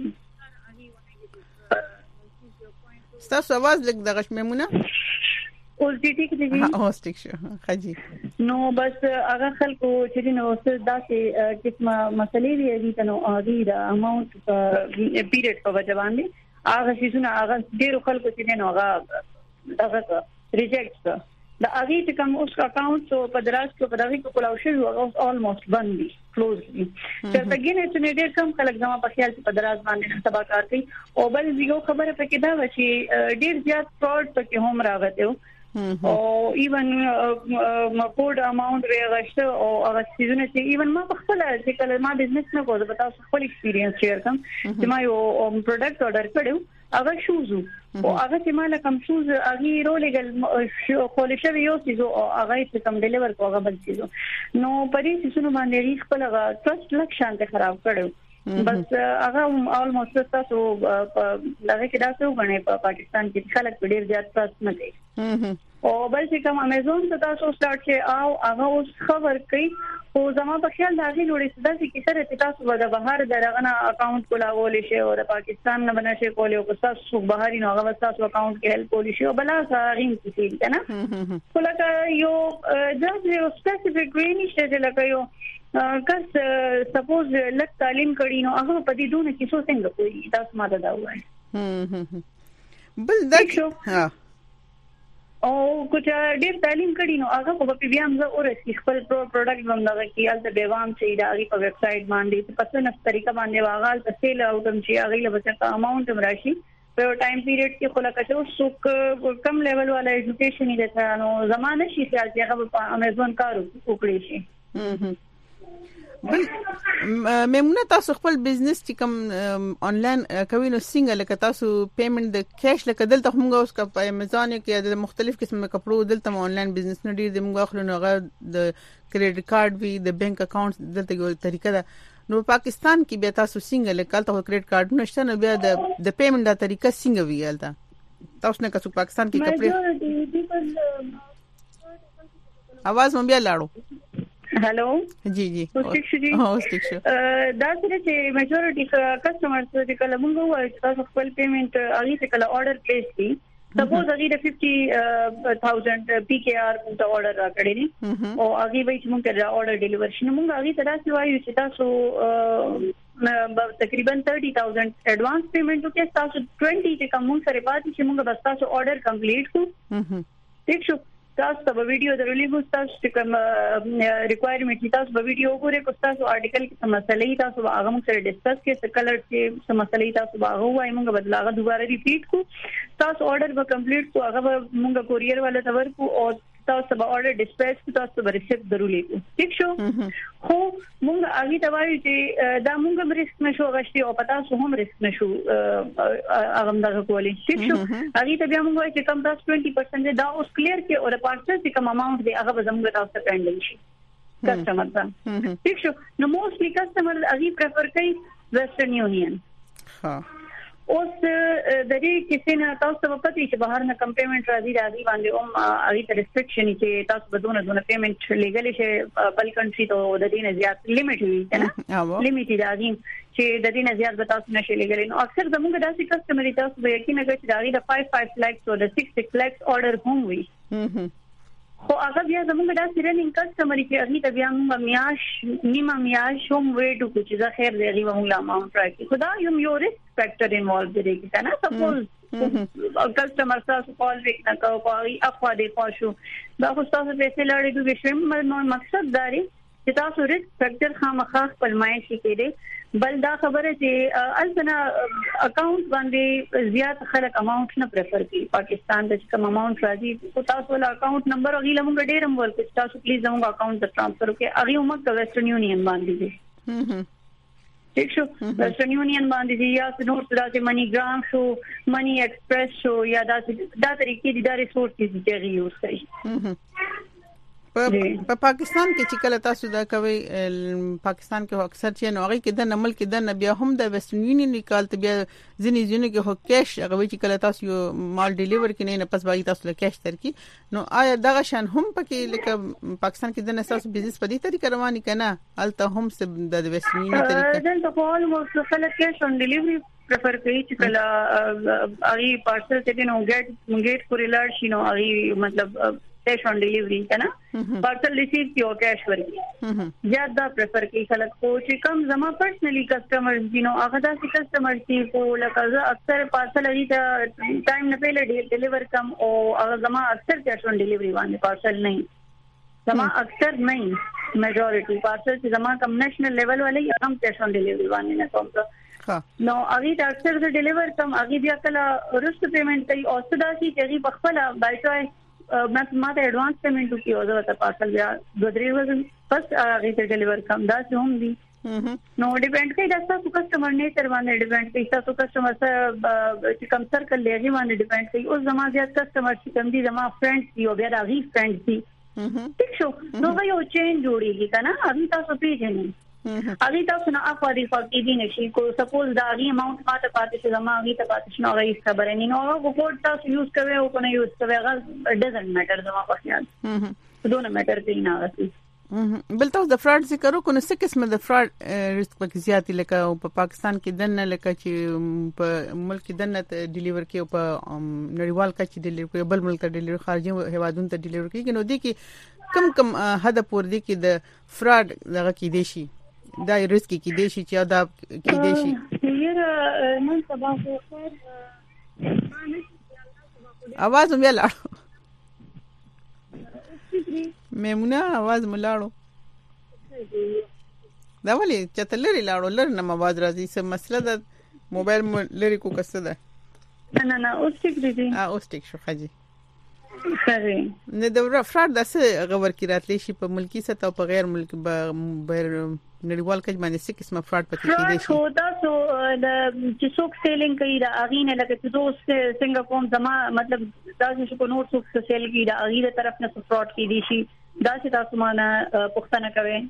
Speaker 1: تاسو आवाज لګ دغه میمونه
Speaker 4: اوس دې ټیک دی
Speaker 1: اوس ټیک شو خاجي
Speaker 4: نو بس هغه خلکو چې نو داسې قسمه مسلې دي ته نو هغه د اماونټ په پیریډ په وجه باندې هغه شیزونه هغه ډیرو خلکو چې نو هغه ریجیکټ کړ د هغه چې کوم اوس اکاونټ په دراز کې په دغه کې کولاو شو هغه آلموست بند دي کلوز دي چې دغه چې ډیر کم خلک زما په خیال په دراز باندې سبا کار کوي او بل یو خبره پکې دا و چې ډیر زیات فراډ پکې هم راغته او ایون کوډ اماونټ ویغشته او هغه سيزونه چې ایون ما په خپل چې کله ما بزنس نه کوم په تاسو خپل ایکسپیرینس شیر کوم چې ما یو پروډکټ اورډر کړو هغه شوز او هغه چې ما له کوم شوز هغه رولګل خو له شوی یو سيزو هغه چې کوم ډیلیور کوغه بل سيزو نو پرې سيزونه باندې ریس خپل هغه ټرست لکشان ته خراب کړو بس هغه almost تاسو لږه کې تاسو غنې په پاکستان کې خلک ډېر زیات ټرست نه کوي او بل چې کوم امازون ته تاسو سٹارټ کې او هغه اوس خبر کوي او زما په خیال دا غي لوري څه چې کیسه ته تاسو د بهر درغه اکاونټ کولاول شي او د پاکستان نه بنشي کولای او تاسو بهاري نو هغه تاسو اکاونټ کې هیلپ کولی شي او بل هغه کیسه ده نه ولکه یو د یو سپیسیفیک رینج چې لکه یو کس سپوز لک تعلیم کړي نو هغه په دې دونه کې څه څنګه کوي تاسو ماته دا وایي
Speaker 1: بل دا
Speaker 4: او کوڅه ډېر تعلیم کړي نو هغه په بیا موږ اورسي خپل پروډکټ باندې کې الته بیوام چې دا په ویب سټ باندې په څه طریقه باندې واغال ته سیل اوټم چې هغه له بچا اماونټ راشي په ټایم پیریډ کې خلک چې څوک کم لیول والا ایجوکیشن یې ده نو زمانه شي چې هغه په امازون کار وکړي شي
Speaker 1: بل میمونه تاسو خپل بزنس چې کوم انلاین کوي نو څنګه لکه تاسو پیمنٹ د کیش لکه دلته موږ اوس په امازون کې د مختلف قسمه کپړو دلته انلاین بزنس نه ډیر د موږ خلونو هغه د کریډټ کارت وی د بانک اکاونټ دلته یو طریقه ده نو پاکستان کې بیا تاسو څنګه لکه تاسو کریډټ کارت نشته نو بیا د پیمنٹ د طریقه څنګه وی الته تاسو نه کڅو پاکستان کې کپړې आवाज مې بیا لاړو
Speaker 4: हेलो
Speaker 1: जी जी
Speaker 4: ټیک شو دا چې میجورټي کسٹمرز چې کله موږ وایو چې تاسو خپل پیمنٹ اغه چې کله اورډر پلیس کړي سپوز اغه د 50000 PKR ته اورډر راکړی دي او اغه به چې موږ ته اورډر ډیلیور شي موږ اغه ته راځي وایو چې تاسو تقریبا 30000 ایڈوانس پیمنٹ وکړئ تاسو 20 چې کوم سره پاتې چې موږ بس تاسو اورډر کمپلیټ کو ټیک شو تاسو په ویډیو درولې تاسو کوم ریکوایرمنټ تاسو په ویډیو وګورئ کو تاسو آرټیکل کې څه مسلې تاسو هغه موږ سره ډیسکس کې څه کلر کې څه مسلې تاسو هغه وایي موږ بدلاغه دوباره ریپیټ کو تاسو اورډر به کمپلیټ کو هغه موږ کوریر والا ته ورکو او تاسو به اورډر ډیسپیچ کو تاسو به ریسیپټ درولې کو ٹھیک شو خو موږ هغه ته وایو چې دا موږ ریسک نشو غشتي او پتا سو هم ریسک نشو هغه دغه کولی ٹھیک شو هغه ته بیا موږ چې کم تاسو 20% دا اوس کلیر کې او پارسل چې کوم اماونټ دی هغه زموږ تاسو ته پېنډل شي کسٹمر ته ٹھیک شو نو موستلی کسٹمر هغه پریفر کوي ویسټرن یونین اوس د دې کیسې نه تاسو ته پته چې بهر نه کم پیمنٹ راځي باندې اغه ته ریستریکشن چې تاسو بدون پیمنٹ لیګل شي بل کنټری ته د دې نه زیات لیمټ وي کنه لیمټ راځي چې د دې نه زیات به تاسو نشي لیګل نو اکثر زموږ داسې کسٹمر تاسو به یقین کوي چې دا د 5 lakhs او د 6 lakhs order هم وي خو هغه بیا زموږ داسې رننګ کسٹمر چې هغه ته بیا موږ نیمه میاش هم ویټو کو چې دا خیر دی موږ لا اماونت راکې خدا یو ریسک فیکٹر انوالو دی کنه سپوز کسٹمر تاسو کال وک نه کوي اخوا دی پښو دا خو تاسو پیسې لړې دوی شم مقصد داري چې تاسو ریسک فیکٹر خامخا خپل مایشي کړي بل دا خبره چې البته اکاونټ باندې زیات خلک اماونت نه پریفر کوي پاکستان د کوم اماونت راځي او تاسو ول اکاونټ نمبر غیله موږ ډیرم ورکړو تاسو پلیز زموږ اکاونټ ته ټرانسفر وکړئ هغه موږ ویسټرن یونین باندې دي ٹھیک شو ویسټرن یونین باندې یا نور څه منی ګرام شو منی ایکسپریس شو یا دا طریقې دي دا ریسورسز چې یوز کوي
Speaker 1: په پاکستان کې چې کله تاسو دا کوي پاکستان کې اکثر چې نو هغه کې د عمل کې د بیا هم د ویسټرن یونین نکالت بیا ځینې کې هو کیش هغه چې کله تاسو یو مال ډیلیور کینې نه پس باندې تاسو له کیش ترکی نو آیا دغه شان هم پکې لکه پاکستان کې د نساس بزنس په دې طریقه رواني کنه الته هم د ویسټرن یونین طریقه
Speaker 4: دلته په اولموست خلک کیش اون ډیلیوري پریفر کوي چې کله اغي پارسل ته نو ګیټ پورې لاړ شي نو اغي مطلب کیش اون ډیلیوری کنه پارسل ریسیو کیو کیش ورکی زیاده پریفر کوي خلک کو چې کم زما پرسنلی کسٹمرز دي نو هغه داسې کسٹمر چې کو لکه اکثر پارسل لري ته ټایم نه پهله ډیلیور کم او هغه زما اکثر کیش اون ډیلیوری باندې پارسل نه زما اکثر نه میجورټي پارسل چې زما کم نېشنل لیول والے هم کیش اون ډیلیوری باندې نه کوم نو هغه د اکثر د ډیلیور کم هغه بیا کله ورست پیمنٹ کوي او صدا شي چې هغه بخپل بای چويس ما ته ایڈوانس پیمنٹ کی او زه ته پارسل بیا غدري وزن پس هغه ته ډیلیور کم دا هم دي نو ډیپند کوي دا تاسو کسٹمر نه تر باندې ډیپند کوي تاسو کسٹمر سره چې کم سرکل لري باندې ډیپند کوي او زما زیات کسٹمر چې کم دي زما فرندز دي او بیا راغي فرندز دي ٹھیک شو نو یو چین جوړیږي کنه هغه تاسو پیژنئ اغه تاسو نه افادي فقې دي نشي کو سپوز دا اغه اماونت ماته پاتې شي زما اغه ته پاتې شنو اغه خبره نه نو هغه کوډ تاسو یوز کوي او کنه یوز کوي هغه ډزنټ میټر زما په خیال دونه میټر کوي نه غوښتي
Speaker 1: بل تاسو د فراډ ذکر وکړو څه قسمه د فراډ ریسک پکې زیات لکه په پاکستان کې دنه لکه چې په ملک دنه ډیلیور کې او په نړیوال کې چې ډیلیور کوي بل ملک ته ډیلیور خارجي هوادونو ته ډیلیور کوي نو دي کې کم حد پور دي کې د فراډ دغه کې دي شي دا ریسک کې دي شي چې دا کې دي شي
Speaker 4: یره نن سبا خو خیر
Speaker 1: आवाज مې لاړو میمونه आवाज ملاړو دا ولې چته لري لاړو لر نه आवाज راځي څه مسله ده موبایل لري کو کسه ده
Speaker 4: نه اوس ټیک دي
Speaker 1: اوس ټیک شو خاجي
Speaker 4: سره
Speaker 1: نه د فراډ داسه غور کې راتلی شي په ملکی سطح او په غیر ملکی بهر نړیوال کې باندې څه قسمه فراډ پکې کېدای شي
Speaker 4: دا سو د چې څوک سیلینګ کوي دا اغینه لکه چې دوست څنګه کوم زما مطلب دا چې کو نور څوک سیل کوي دا اغیره طرف نه فراډ کېدی شي دا چې تاسو مانه پښتنه کوي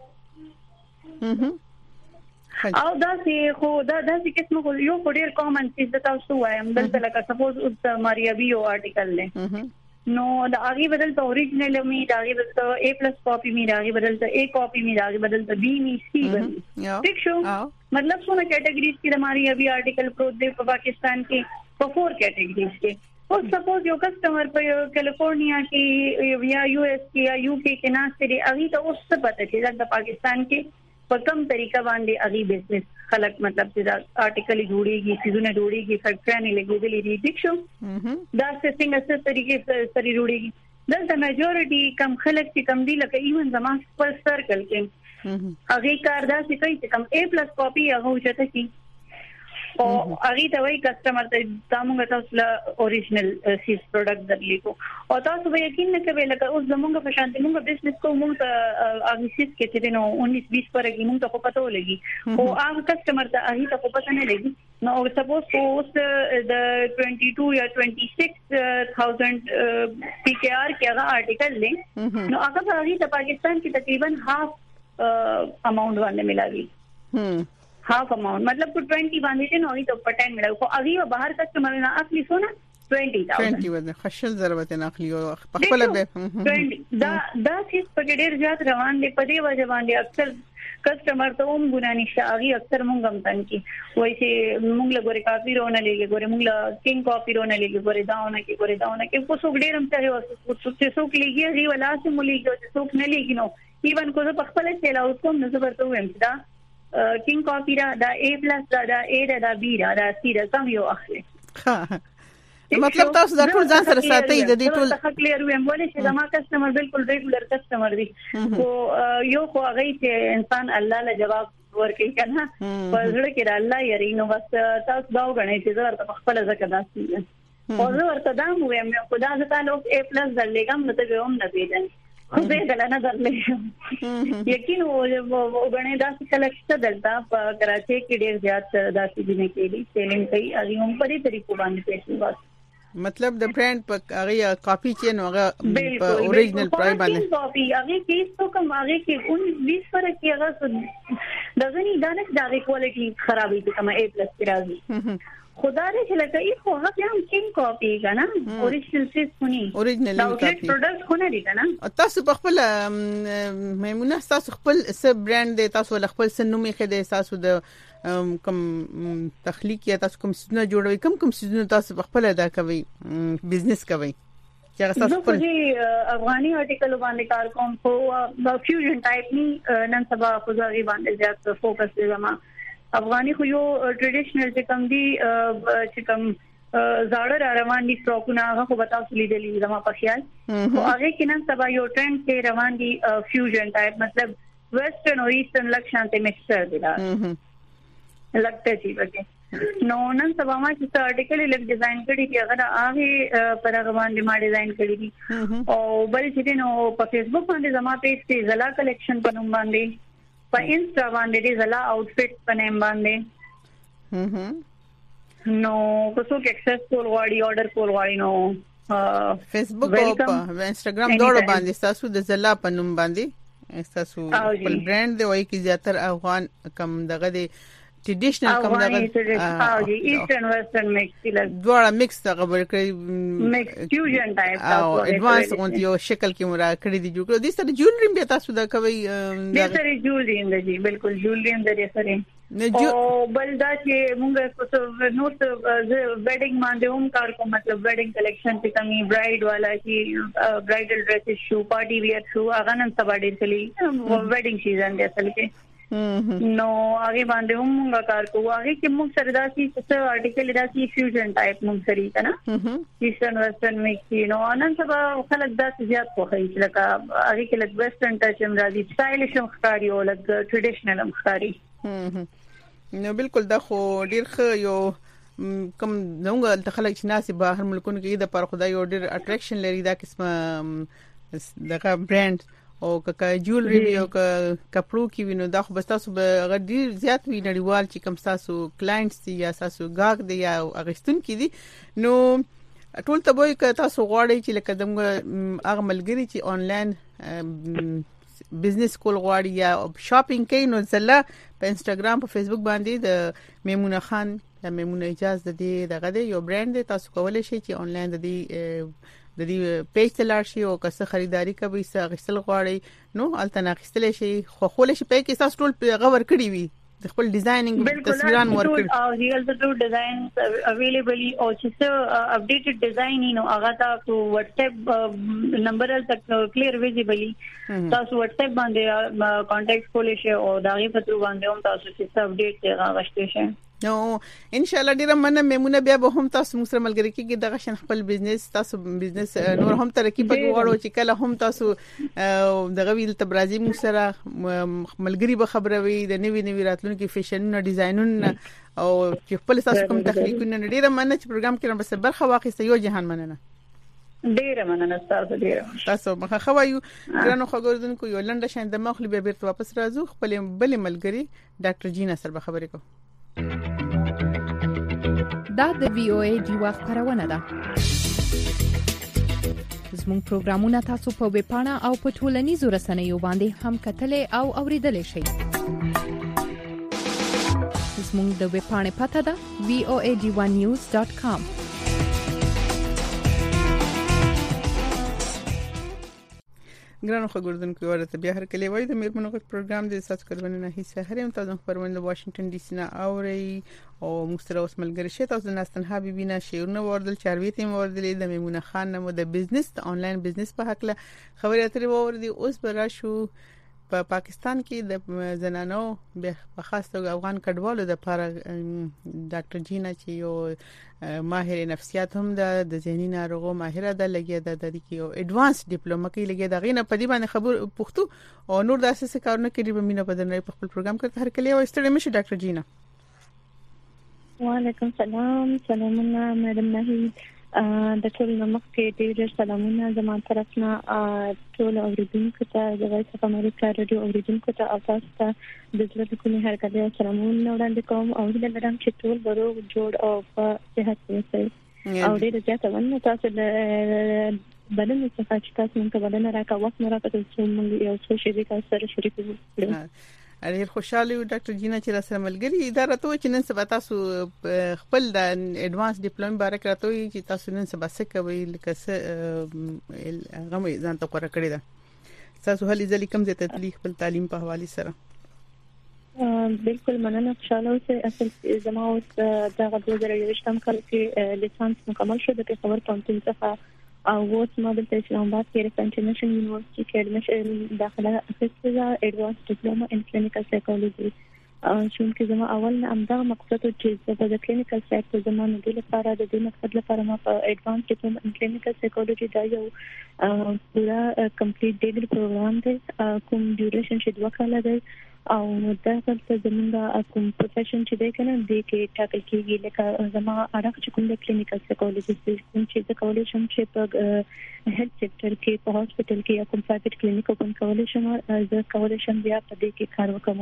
Speaker 4: او دا چې خو دا چې قسمه یو ډیر کامن څه د تاسو وایم دلته لکه سپوز اوس ماریابي یو آرټیکل نه نو دا اغي بدل ته اوریجنل می دا اغي بدل ته A+ کاپی می دا اغي بدل ته A کاپی می دا اغي بدل ته B می C ٹھیک شو مطلب څونه کیټګریز کې ہماری ابھی آرټیکل پروت دی په پاکستان کې په 4 کیټګریز کې او سپوز یو کسٹمر په کیلیفورنیا کې یا US کې یا UK کې ناشته دی اغي ته اوس څه پته چې دا پاکستان کې په کوم طریقه باندې اغي بزنس خلق مطلب چې دا آرټیکل جوړيږي سيزونه جوړيږي فیکټري لګېدلې دي ٹھیک شو دا څنګه طریقې سره جوړيږي دلته میجورټي کم خلک چې کم دي لکه ایون زمان پر سرکل کې اغي کار دا چې کوي چې کم A+ کاپی هغه وچته کی او اغي ته وای کسٹمر ته تاسو تاسو اوریجنل سیس پروډکټ درلیکو او تاسو به یقین نه کوي لکه اوس زمونږ په شانتي موږ بزنس کوو موږ اغي سیس کې چې نو 19-20 پرګي موږ ته پته ولګي او هغه کسٹمر ته اغي ته پته نه لګي نو سپوز اوس د 22 یا 26000 PKR کې هغه آرټیکل لې نو هغه اغي ته پاکستان کې تقریبا هاف اماونٹ باندې ملاوي हाफ अमाउंट मतलब को 20 باندې ته نو ته په 10 مړو خو هغه بهر کسٹمر نه اخلي سونه 20,000
Speaker 1: ودنه خشل ضربت ناخلی او خپل به
Speaker 4: دا چیز په ډېر زیات روان دي په دې وجه باندې اکثر کسٹمر ته هم ګناني شاغي اکثر مونږ هم تن کی وای چې مونږ له ګوري کافي رونه لګي ګوري مونږ له کینګ کافي رونه لګي ګوري داونه کې کو څوک ډېر هم ته او څوک لګي هغه ولا سم لګي او څوک نه لګي نو ایون کو په خپل سیل اوټ کوم نو زبر ته ویم دا کینګ کافي دا A+ دا A دا B دا C دا سم یو اخلي
Speaker 1: مطلب تاسو دا ټول ځان سره ساتي د دې ټول
Speaker 4: څه کلیر ویم ولې چې زما کسٹمر بالکل ریګولر کسٹمر دي او یو خو هغه چې انسان الله له جواب ورکړي کنه په زړه کې د الله یری نو بس تاسو دا وګڼئ چې زه ورته خپل ځکه داسې او زه ورته دا ویم خدا ځکه تعالی A+ درلېګم نو ته هم نه پیژنې خو به دلته درلې یقین وګڼئ دا څه کلکشته دلته په کراچي کې ډېر زیات داسې دي نه کېږي سیلینګ کوي هغه هم په دې طریقو باندې پیښې واسي
Speaker 1: مطلب د برانډ په هغه کاپی چین هغه په اوریجنل پرای باندې
Speaker 4: کاپی هغه کیس تو کوم هغه کې 20 فرق کې هغه د غني دانش د کوالټي خرابې دي کومه A+ کې راځي خدا دې چې لکه یې خو هغه هم کینګ کاپی کنه اوریجنل سیس خوني
Speaker 1: اوریجنل
Speaker 4: کاپی پروډکټ خونه دي کنه
Speaker 1: تاسو په خپل میمونه تاسو خپل سب برانډ دې تاسو خپل سنومي خدای تاسو د کوم تخلیق یا تاسو کوم سونه جوړوي کوم سونه تاسو خپل ادا کوي بزنس کوي چې تاسو خپل
Speaker 4: افغاني آرټیکل باندې کار کوم خو فیوژن ټایپ ني نن سبا خو ځای باندې زیات فوکس دی زما افغاني خو یو ټریډیشنل چې کوم دي چې کوم زاړه را روان دي فروکونه هغه خو بتاو لیدلې زما په خیال خو هغه کې نن سبا یو ټرند کې روان دي فیوژن ټایپ مطلب ویسټرن او ایسټرن لکشانته مکسچر دی دا لگتا ہے بچے نو نن سبا ما چې آرټیکل لګ ډیزاین کړی دی هغه پر هغه باندې ما ډیزاین کړی دي او بل چې نو په فیسبوک باندې زما پیج ته زلا کلیکشن په نوم باندې په انسټا باندې زلا آوټفټ په نوم باندې نو کوڅو کې اکسس کول غواړي آرډر کول غواړي نو
Speaker 1: فیسبوک او انستګرام دوړ باندې تاسو د زلا په نوم باندې تاسو خپل برانډ دی وایي چې زیاتر افغان کم دغه دی ټریډیشنل کوم دغه
Speaker 4: ایسټرن ویسټرن مکس
Speaker 1: دوړه مکس دغه ورکړي
Speaker 4: مکس فیوژن ټایپ
Speaker 1: او ایڈوانس اون یو شکل کې مرا کړی دی جوړ د سره جوولري به تاسو دا کوي
Speaker 4: د سره جوولري اندي بالکل جوولري اندي سره او بل دا چې موږ نو ویډینګ باندې هم کار کوم مطلب ویډینګ کلیکشن چې کمی برایډ والا چې برایډل ډریسز شو پارټي ویئر شو هغه نن سبا ډیر چلی ویډینګ سیزن دی اصل کې نو هغه باندې هم موږ کار کوو هغه کې موږ سره داسي څه آرټیکل داسي فیوژن ټایپ موږ سره کنه ایسټرن ویسټرن مکس نو نن سبا خلک داسې زیات خوښي لکه هغه کې لکه ویسټرن ټچ هم راځي سټایلیش هم ښکاري او لکه ټریډیشنل هم ښکاري
Speaker 1: نو بالکل دا خو ډیر ښه یو کوم زموږ د خلک چې ناسي بهر ملکونو کې د پر خدای یو ډیر اټریکشن لري دا قسمه دغه برانډ او که جوولري او کپړو کې وینو دا خو بس تاسو به غډیر زیات وی نړیوال چې کوم تاسو کلاینټس دي یا تاسو گاګ دي یا اغستون کې دي نو ټول ته وایي که تاسو غواړئ چې لکه دغه هغه ملګری چې آنلاین بزنس کول غواړي یا شاپینګ کوي نو زله په انستګرام په فیسبوک باندې د میمونه خان یا میمونه اجازه دې دغه یو برانډ دی تاسو کولای شئ چې آنلاین د دې پیج ته لاړ شي او که خریداري کوي څه غسل غواړي نو التناقستل شي خو خول شي په کې تاسو ټول غور کړی وي د خپل ډیزاینینګ تصویران ورکړي
Speaker 4: او ریل د ډیزاین اویلیبل او چې اپډیټډ ډیزاین نو هغه تاسو واتس اپ نمبر تک کلیر ویزیبلی تاسو واتس اپ باندې کانټیکټ کولای شئ او داغه په تر باندې هم تاسو چې اپډیټ راغشته شئ
Speaker 1: نو ان شاء الله ډیره مننه میمونه بیا به هم تاسو موږ سره ملګری کیږي دغه شن خپل بزنس تاسو بزنس نور هم ترقی پکې وړو چې کله هم تاسو دغه ویل تبرازي موږ سره ملګری به خبروي د نوي راتلونکو فیشنونو ډیزاینونو او چې خپل تاسو کوم تخلیقونه ډیره مننه چې پروګرام کې بس برخه واخیسته یو جهان مننه
Speaker 4: ډیره مننه
Speaker 1: تاسو مخه خوایو ګرانو خبردونکو یو لنډه شان د مخلي به بیرته واپس راځو خپل بل ملګری ډاکټر جینا سره به خبرې کوو
Speaker 5: دا د وی او ای دیوا خبرونه ده زموږ پروګرامونه تاسو په ویب پاڼه او په ټولنیزو رسنیو باندې هم کتلې او اوریدلې شئ زموږ د ویب پاڼې پته ده voad1news.com.
Speaker 1: ګرانو خبردونکو ورته بیا هر کله وای د میرمنو غږ پروګرام د سات کړونه نه هیڅ هر یم تاسو خبرونه واشنگټن ډي سي نه اوري او مستر اوس ملګری شه تاسو نستن حبیبی نه شیرونه وردل چارویته وردل د میمونه خان نمو د بزنس د انلاین بزنس په حق له خبرې اترې وردی اوس برا شو په پاکستان کې د زنانو په خاص توګه افغان کډوالو د لپاره ډاکټر جینا چې یو ماهر نفسیات هم د ذهني ناروغو ماهره ده لګي د یو اډوانس ډیپلوما کې لګي د غینه په دې باندې خبر پښتو او نور د اساسي کارونه کې به مینه په دنه په خپل پروګرام کې هر کله وستړي مشه ډاکټر جینا.
Speaker 6: وعلیکم سلام. سلامونه مدام نهید. د ټول نمک کې ډېر سلامونه زموږ طرفنا ټول اوریدونکو ته د وایس اف امریکا رادیو اوریدونکو ته او تاسو ته د زړه کومې هر کله سلامونه وړاندې کوم او د لرم چې ټول ورو جوړ او په صحت وي او ډېر زیاته ونه تاسو د بدن څخه چې تاسو موږ بدن راکا وخت نه راکړو چې موږ یو څه شي د تاسو سره شریک کړو.
Speaker 1: ډېر خوشاله یو ډاکټر جینا چې راسره ملګری اداره ته چې نن سبا تاسو خپل د اډوانس ډیپلوما باره کې راته چې تاسو نن سبا څه کوي لکه څه هغه ځان ته قره کړی دا تاسو هلي ځلې کوم ځای ته تللی خپل تعلیم په حواله سره؟
Speaker 6: بالکل مننه. خوشاله اوسئ. اصل زما اوس د 2023 کال کې لیسانس مکمل شو د خبر پونتین څخه او اوس ما د اسلام آباد کې انټرنیشنل یونیورسيټي کې ایڈمیشن داخله اخیستل ایڈوانس ډیپلوما ان کلینیکل سایکولوژي چې زما اول نه امدا مقصد چې د کلینیکل سایت په زمانه د لپاره د دې مقصد لپاره ما په ایڈوانس ډیپلوما ان کلینیکل سایکولوژي دا یو پورا کمپلیټ ډیګري پروګرام دی کوم ډیوریشن چې 2 کال دی او دا څه زمونږ کوم پروفیشن چې دی کنه د کې ټاکل کېږي لکه زما اړه چې کوم د کلینیکل سایکولوژیست کوم چې د کولای شم چې په هیلث سېکټر کې په هاسپټل کې یا کوم پرایویټ کلینیک اوپن کولای شم زه کولای شم بیا په دې کې کار وکړم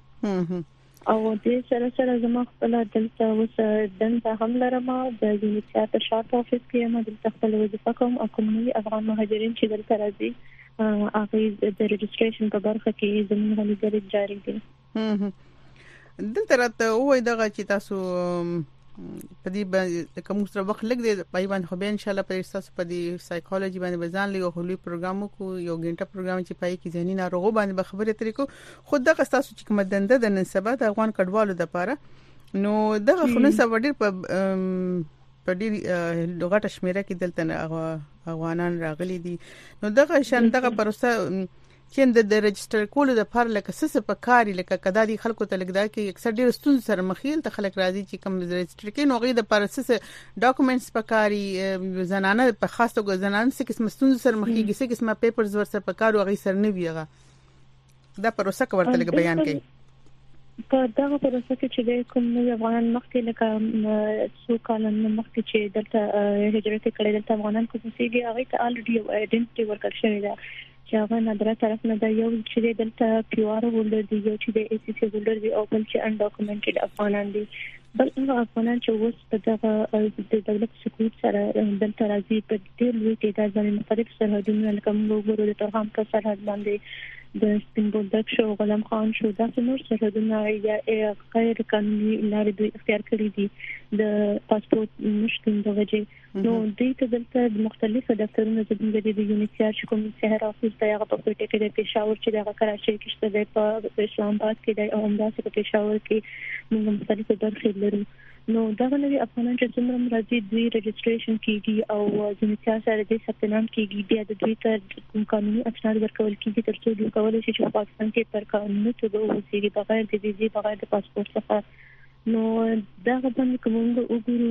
Speaker 6: او دې سره سره زما خپل دلته اوس دنده هم لرم د یونیسیف شارټ افیس کې ما دلته خپل وظیفه کوم او کوم افغان مهاجرین چې دلته راځي هغه د ريجستریشن په برخه کې زموږ غوښتنې جاری دي.
Speaker 1: دلته راته وای دغه چې تاسو په دې باندې کوم سره وخت لګ دی په باندې خو به ان شاء الله په تاسو په دې سایکولوژي باندې بزان لګو خولي پروګرام کو یو غنټه پروګرام چې پای کې ذهني ناروغو باندې به خبرې ترې کو خود دغه تاسو چې کوم دنده د نسبت د افغان کډوالو د لپاره نو دغه خو نن سبا ډېر په ډېر لغت شمیره کې دلته افغانان راغلي دي نو دغه شان دغه پروسه چې د ريجستر کولو د لپاره لکه څه په کاری لکه کدا دي خلکو ته لګدا کې اکثر ډېر ستون سره مخیل ته خلک راځي چې کوم ريجستر کې نو غي د لپاره څه ډاکومېنټس په کاری زنانه په خاص توګه زنانه څه قسم ستون سره مخیږي څه قسمه پیپرز ورسره په کارو غي سر نه ویغه دا پروسه کوړه لګ بیان کړي
Speaker 6: په دغه پروسه کې چې کوم افغان مخکې لکه څو کالن مخکې چې دلته هجرت کړي دلته افغانان کوم سیږي هغه ته الریډي یو ایډنټیټي ورکړل شوی دی چې هغه نظر طرف نه دا یو چې دلته پیو آر هولډر دی یو چې د ای سی سی هولډر دی او بل چې ان ډاکومېنټډ افغانان دي بل هغه افغانان چې اوس په دغه د دولت سکوت سره دلته راځي په ډېر لوی تعداد باندې مختلف سرحدونه لکه موږ ورو د ترخام په سرحد باندې د سپین بولدک شو غلام خان شو دا نور سرحدونه یا غیر قانوني لارې دوی اختیار کړې دي د پاسپورت نشټون د وجې نو دوی ته دلته مختلف دفترونه د یونیسیار کوم سحر افیس دی هغه په کوټه کې د پېښور چې د کراچۍ کې شته د اسلام آباد کې د اومداسه په پېښور کې موږ مختلف برخې لرو نو دا غوښنه افغانان چې څومره راځي دوی ريجستریشن کیږي او یونیسیار سره د ثبتنام کیږي بیا د دوی ته قانوني اسناد ورکول کیږي ترڅو دوی کولای شي چې په پاکستان کې پر قانوني توګه اوسېږي بغیر د ویزې بغیر د پاسپورت څخه نو دا غوښنه کومه وګورو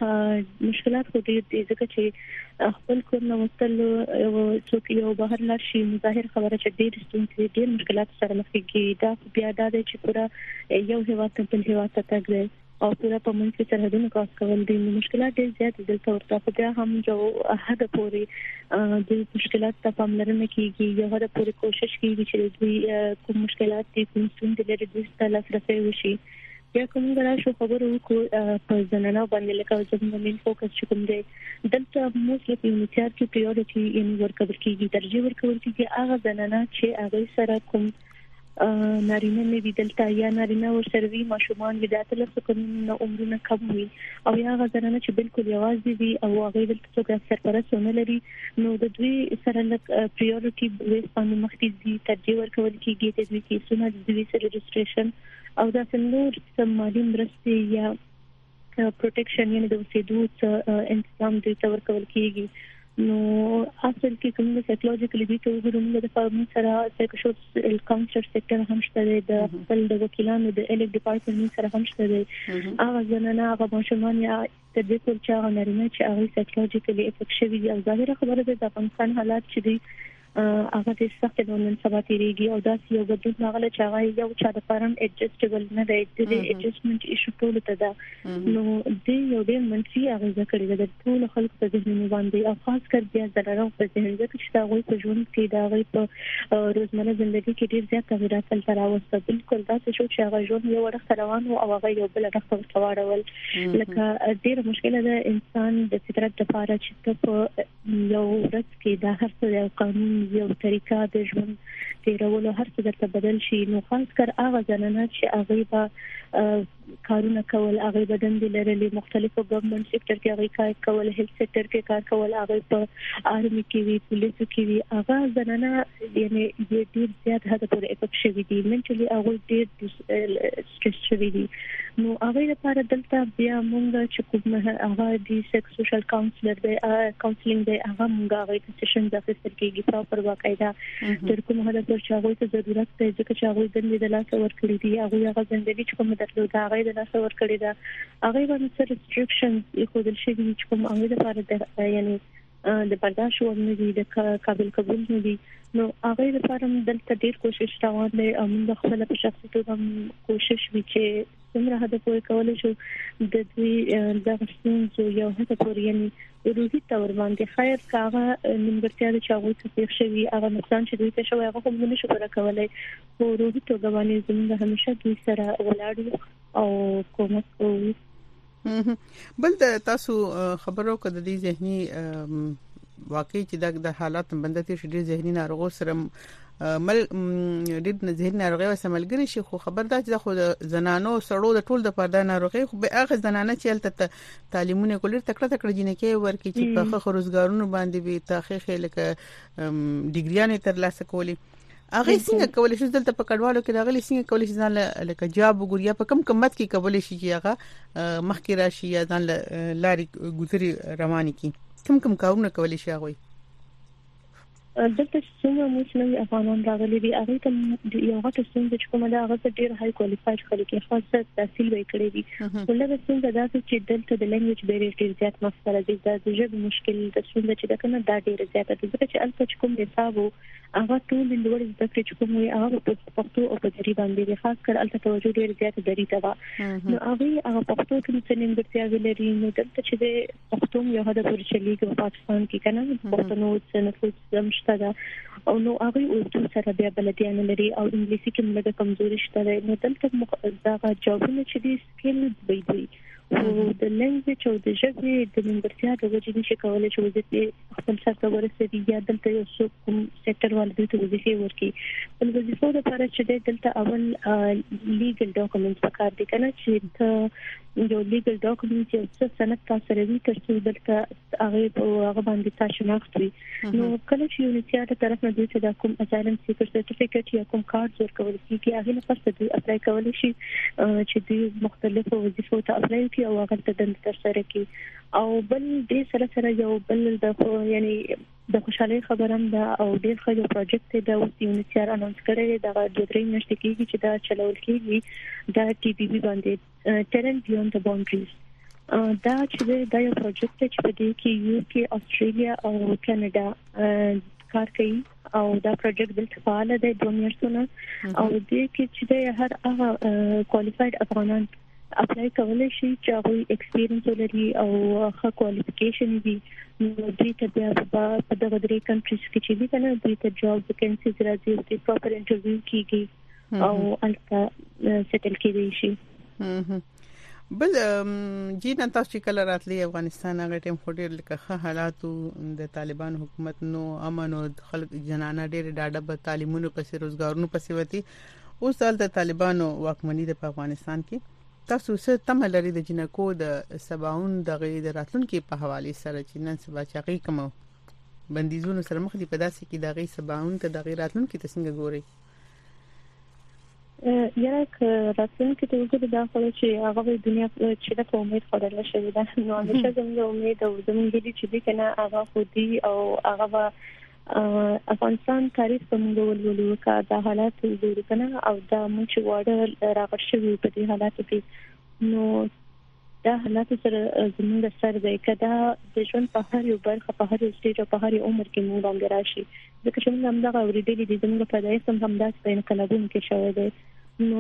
Speaker 6: مشکلات خو ډېر دي ځکه چې خپل کور نو وستل څوک یو بهر لا شي مظاهر خبره چې ډېر مشکلات سره مخ کېږي دا بیا دا چې پورا یو هیواد ته بل هیواد ته تګ او پورا په منځ کې سرحدونه کاس کول دي مشکلات ډېر زیات دي دلته ورته خو بیا هم جو حد پورې د مشکلات ته پاملرنه کیږي یو حد پورې کوشش کیږي چې دوی کوم مشکلات دي کوم څنګه لري دوی ته لاسرسي وشي یا کوم غواړي خبرو کو په زنانه باندې لکه زموږ مين فوکس کوم دی دلته موږ په یونیسیار کې پریورټي ان ورکول کیږي ترجیح ورکول کیږي هغه زنانه چې هغه سره کوم نارینه نه دلته یا نارینه ورسره ماشومان وداتله سکونه عمرونه کم وي او یا غزنه چې بالکل یوازې وي او هغه دلته څوک سرپرستونه لري نو د دوی سره لک پریورټي بیس باندې مخکې دي ترجیح ورکول کیږي د دوی کیسونه د دوی سره رجسټریشن او دا څنګه مالي مرستې یا پروټیکشن یعنی د وسیدو انتظام دوی ته ورکول کیږي نو اصل کې کوم سایکولوژیکلی دي ته وګورم د فارم سره سایکوسوشل کاونسلر سیکټر هم شته د خپل د وکیلانو د الګ ډپارټمنټ سره هم شته هغه زنانه هغه ماشومان یا د دې ټول چا غنرینه چې هغه سایکولوژیکلی افیکټ شوی دي او ظاهره خبره ده د افغانستان حالات چې دي هغه د سخت ډول سبا تیریږي او دا یو بدلون راغلی چې هغه یو چا د فارم ایڈجسټبل نه دی د ایڈجسټمنټ ایشو ټول ته دا نو د یو ډېر منفي هغه ذکر د ټول خلکو په ذهن باندې او خاص کر بیا زړه په ذهن کې چې دا غوي په ژوند کې دا غوي په روزمره ژوند کې ډېر زیات تغیرات راوستل بالکل دا څه چې هغه ژوند یو ورخ روان او هغه یو بل رخ تواړول لکه ډېر مشکله ده انسان د فطرت لپاره چې په یو ورځ کې دا هر څه قانون یو طریقه د ژوند تیرولو هر څه درته بدل شي نو خاص کر هغه ځنانه چې هغه به کارونه کول هغه بدن لرلې مختلفو ګورنمنت سېکټر کې هغه کار کول هیلث سېکټر کې کار کول هغه په آرمي کې وی پولیس کې وی هغه ځنانه یعنی ډېر زیات حد پورې افیکټ شوی دي منټلی هغه ډېر سټرس شوی دي نو هغه لپاره دلته بیا مونږ چې کوم هغه دي سیکسوشل کاونسلر دی کاونسلینګ دی هغه مونږ هغه سیشن د اخیستل کېږي پراپر واقعیدا تر کومه حد پورې چې هغه ته ضرورت دی ځکه چې هغه د لاس ورکړي دي هغه ژوندۍ چې کوم درلود هغه د لاس ورکړي دا هغه باندې سره ریستریکشنز یو د شي چې کوم هغه لپاره یعنی د برداشت ورنه دي د قابل قبول نه دي نو هغه لپاره دلته ډیر کوشش روان دی او موږ خپل په شخصي توګه کوشش وکړو څومره هدا پورې کولای شو د دوی د غوښتنو یو هدا پورې یعنی روحي تور باندې خیر کاغه نمبرتیا د چاغوي څخه شوی هغه نقصان چې دوی ته شوی هغه هم نه شو کولای خو روحي توګه باندې زموږ همیشه دوی سره ولاړ او کومک کوي
Speaker 1: بل تاسو خبرو کده د ذهني واقعي چې د حالات بندته شډیر ذهني ناروغ سره مل ډېر ذهني ناروغي وسملګري شي خو خبردار چې خو زنانو سړو د ټول د پرده ناروغي خو به هغه زنانه چې الته تعلیمونه کولر تکړه جنکه ورکی چې په روزګارونو باندې به تحقیق لکه ډیګریانې تر لاسه کولی هغه څنګه کولای شي دلته په کډوالو کې راغلي څنګه کولای شي ځان لکه جاب وګوریا په کم قیمت کې کولای شي چې هغه مخکې راشي یا ځان لاري ګذري رواني کی کم کارونه کولای شي هغه
Speaker 6: دلته څنګه موږ افغانان راغلي دي هغه ته یو غټه څنګه چې کومه دا هغه ډیر هاي کوالیفاید خلک خاصه تحصیل وکړي دي ولله څنګه دا چې دلته د لنګویج بیریر ډیر زیات مسله دي دا د ژبې مشکل د څنګه چې دا کنه دا ډیر زیات دي ځکه چې الته کوم حساب هغه ټول د لوړ زده کړې چې کوم هغه په پښتو او په دری باندې خاص کر الته توجه ډیر زیات دری ته نو هغه پښتو کې څه نیمګړتیا ولري نو دلته چې د پښتو یو هدا پر چلیږي په پاکستان کې کنه پښتو څه نفوس شته او نو هغه اردو سره بیا بلدیان لري او انګلیسي کې موږ کمزوري شته نو دلته دا جوابونه چې دي سکیل دی او د لنګویج او د ژبې د نیمګړتیا د وجې نشي کولای چې وظیفه خپل سره ورسېږي یا دلته یو څوک سېکټر والي ته وظیفه ورکړي بل وظیفه د لپاره چې دلته اول لیګل ډاکومېنټس پکار دي کنه چې یو لیګل ډاکومېنټ یو څه سند تاسو لري تر څو دلته هغه باندې تاسو ناخلي نو کله چې یونیسیا ته طرف نه دوی ته د کوم اسایلم سیکر سرټیفیکټ یا کوم کارت ورکول کیږي هغه لپاره دوی اپلای کولی شي چې دوی مختلفو وظیفو ته اپلای کوي او هغه ته د تر سره کوي او بل دې سره یو بل د یعنی د خوشحالي خبرم دا او ډیر ښه یو پروجیکټ دی د یونیسیا اناونس کړی دا د درې میاشتې کېږي چې دا چلول کېږي دا ټي بي بي باندې ټیلنټ بیونډ د باونډریز دا چې دا یو پروجیکټ چې په دې کې یو کې استرالیا او کاناډا کار کوي او دا پروجیکټ دلته فعال دی 2 میاشتونه او دې کې چې هر هغه کوالیفاید افغانان اپلای کولای شي چې هغه ایکسپیرینس ولري او ښه کوالیفیکیشن وي نو دوی ته بیا په دغه درې کنټریز کې چې دي کنه دوی ته جاب ویکنسیز راځي او د پراپر انټرویو کیږي او البته سیټل کېږي شي
Speaker 1: بل جینا تاسو کله راتلی افغانستان هغه ټیم خوري لکه حالات د طالبان حکومت نو امن او خلک جنانه ډېر ډاډه په تعلیمونو پسې روزګارونو پسې وتی اوس د طالبانو واکمنۍ د افغانستان کې تاسو څه تمه لري د جنکو د سباون د راتلونکو په حواله سره چې نن سبا چاقي کوم بندیزونو سره مخ دي په داسې کې د سباون ته د راتلونکو ته څنګه ګوري؟
Speaker 6: یاره که راتلونکي ته وګورو دا خو چې هغه دنیا چې د امید خورل شوی ده نو همیشه زموږ امید او زموږ دي چې د کنه هغه خودي او هغه افغانستان تاریخ څنګه ولولو کا د حالات وګورو کنه او دا موږ چې واړه راغښ شوی په دې حالاتو کې نو دا حالات سره زموږ سره د کدا د ژوند په هر یو برخه په هر یو سټیج او په هر یو عمر کې موږ باندې راشي ځکه چې موږ هم دا اورېدلې دي زموږ په دایسته هم دا څنګه کلابون کې شوی دی نو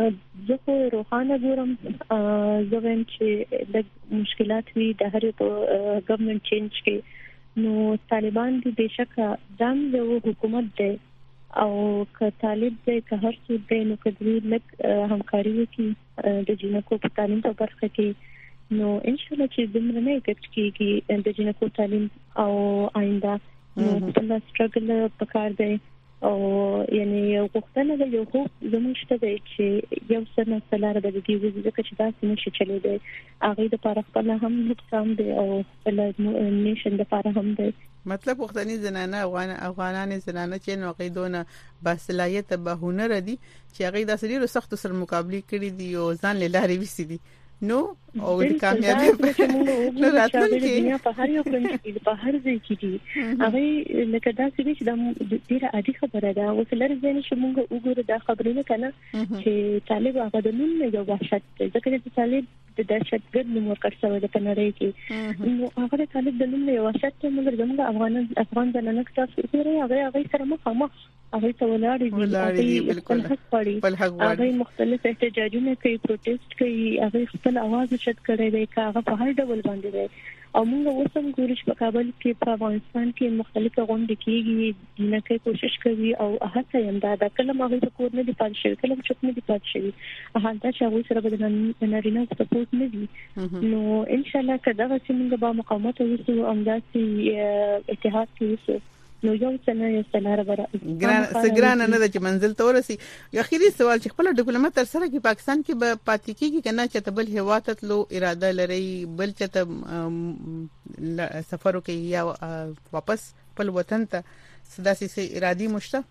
Speaker 6: زه خو روحانه ګورم زه وایم چې د مشکلات وي د هر یو ګورنمنت چینج کې نو طالبان دي بشکه دام یو حکومت دی او که طالب دی که هر څوک دی نو کدی لږ همکاري وکړي د جنکو په تعلیم په برخه کې نو ان شاء الله چې دومره نه افیکټ کیږي د جنکو تعلیم او آینده نو په سټرګل پکار دی او یعنی وختونه د یو خو زموږ شته دی چې یو سنه سلاره د دې وځي چې دا څنګه شي چلی دی هغه د پاره خپل هم نقصان دی او بل نیشن د پاره هم دی
Speaker 1: مطلب وختنی زنانه افغانان زنانه چې نو قیدونه باصلاحیت به هنر دي چې هغه د سړي سخت سره مقابله کړي دي او ځان لاره وسیدي نو او د کامیابی په راتلونکي دنیا په هر یو فرنټ کې په هر ځای کې دي هغه لکه دا چې د ډیره عادي خبره ده او څلور ځین چې موږ وګورو دا خبرونه کنه چې طالب هغه د نن یو وحشت ځکه چې طالب د دهشتګرد نوم ورکړ شوی د نړۍ کې نو هغه طالب د نن یو وحشت موږ زموږ افغان زنانه تاسو وګورئ هغه سره مخامخ هغه ته ولاړ دي بالکل هغه مختلف احتجاجونه کوي پروتست کوي هغه خپل आवाज شت کړي دی هغه په هر ډول باندې دی او موږ اوسم ګورش په کابل کې په افغانستان کې مختلفه غونډې کیږي دنه کوشش کوي او هڅه یې دا کله ما هغه کور نه دی پاتې شوی کله چې نه دی پاتې شوی حال دا چې هغه سره بدن نارینه سپورټ نه دي نو ان شاء الله کدا چې موږ به مقاومت وکړو امداسي اتحاد کې نو یو څنګه یو سلاره ګران نه د منزل ته ورسي اخیری سوال چې خپل ډیپلوماټ تر سره کې پاکستان کې به پاتې کیږي کنه چې تبل هوا ته لو اراده لري بل چې سفر وکي یا واپس خپل وطن ته سداسي ارادي مشته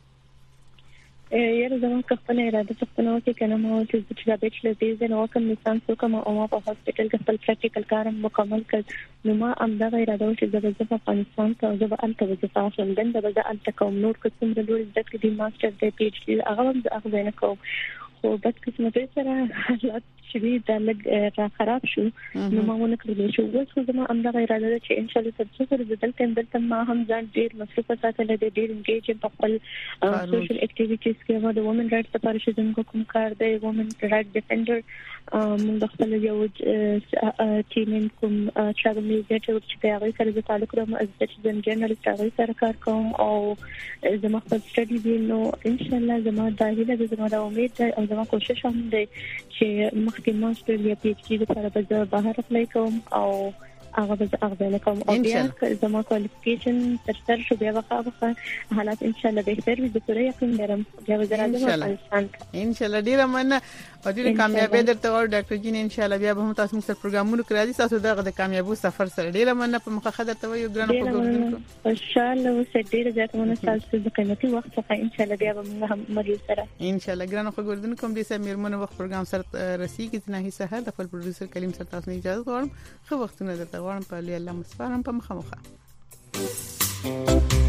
Speaker 6: یاره زموږ خپل اراده څخه کې کنه مو چې دا بیچلر دیز نو کوم نشان څو کوم او ما په هاسپټل کې خپل پریکټیکل کار مکمل کړ نو ما هم دا اراده و چې د افغانستان ته زه به الته وظیفه اخلم دنده به الته کوم نور کوم د لوري د دې ماستر د پی ایچ ډي هغه هم هغه نه کوم خو بد قسمت سره حالات شدید د خراب شو نو ما ونه کړل شو اوس زما امدا اراده ده چې ان شاء الله تاسو سره د دلته ما هم ځان ډیر مصروف ساتل دي ډیر انګیج په خپل سوشل اکټیویټیز کې د وومن رائټس لپاره چې کوم کار دی وومن رائټ ډیفندر موږ خپل یو ټیم کوم ټراول میډیټر چې هغه سره د تعلق لرم از د جنرال هغه سره کار کوم او زما خپل سټډي دی نو ان شاء الله زما داخله د زما د امید او زما کوشش هم دی چې مخکې ماستر یا پی ایچ ډي لپاره به بهر اپلای کوم او هغه به هغه کوم او بیا زما کوالیفیکیشن تر سره شو بیا واخا حالات ان شاء الله بهتر وي د پوره یقین لرم بیا وزارت افغانستان
Speaker 1: ان شاء الله ډیره مننه او ډیره کامیابی درته ور ډاکټر جین ان شاء الله بیا به هم تاسو موږ سره پروګرامونه کړی تاسو دغه د کامیابی سفر سره ډیره مننه په مخه خدای ته یو ګران پروګرام
Speaker 6: ان شاء الله وسديره ځاتونه تاسو د قیمتي وخت څخه ان شاء الله بیا به موږ هم مري سره
Speaker 1: ان شاء الله ګران خبردون کوم دي سم میرمنو وخت پروګرام سره رسیدي چې نه سهار د خپل پروډوسر کلیم سره تاسو اجازه غواړم خو وختونه درته غواړم په الله مسپارم په مخه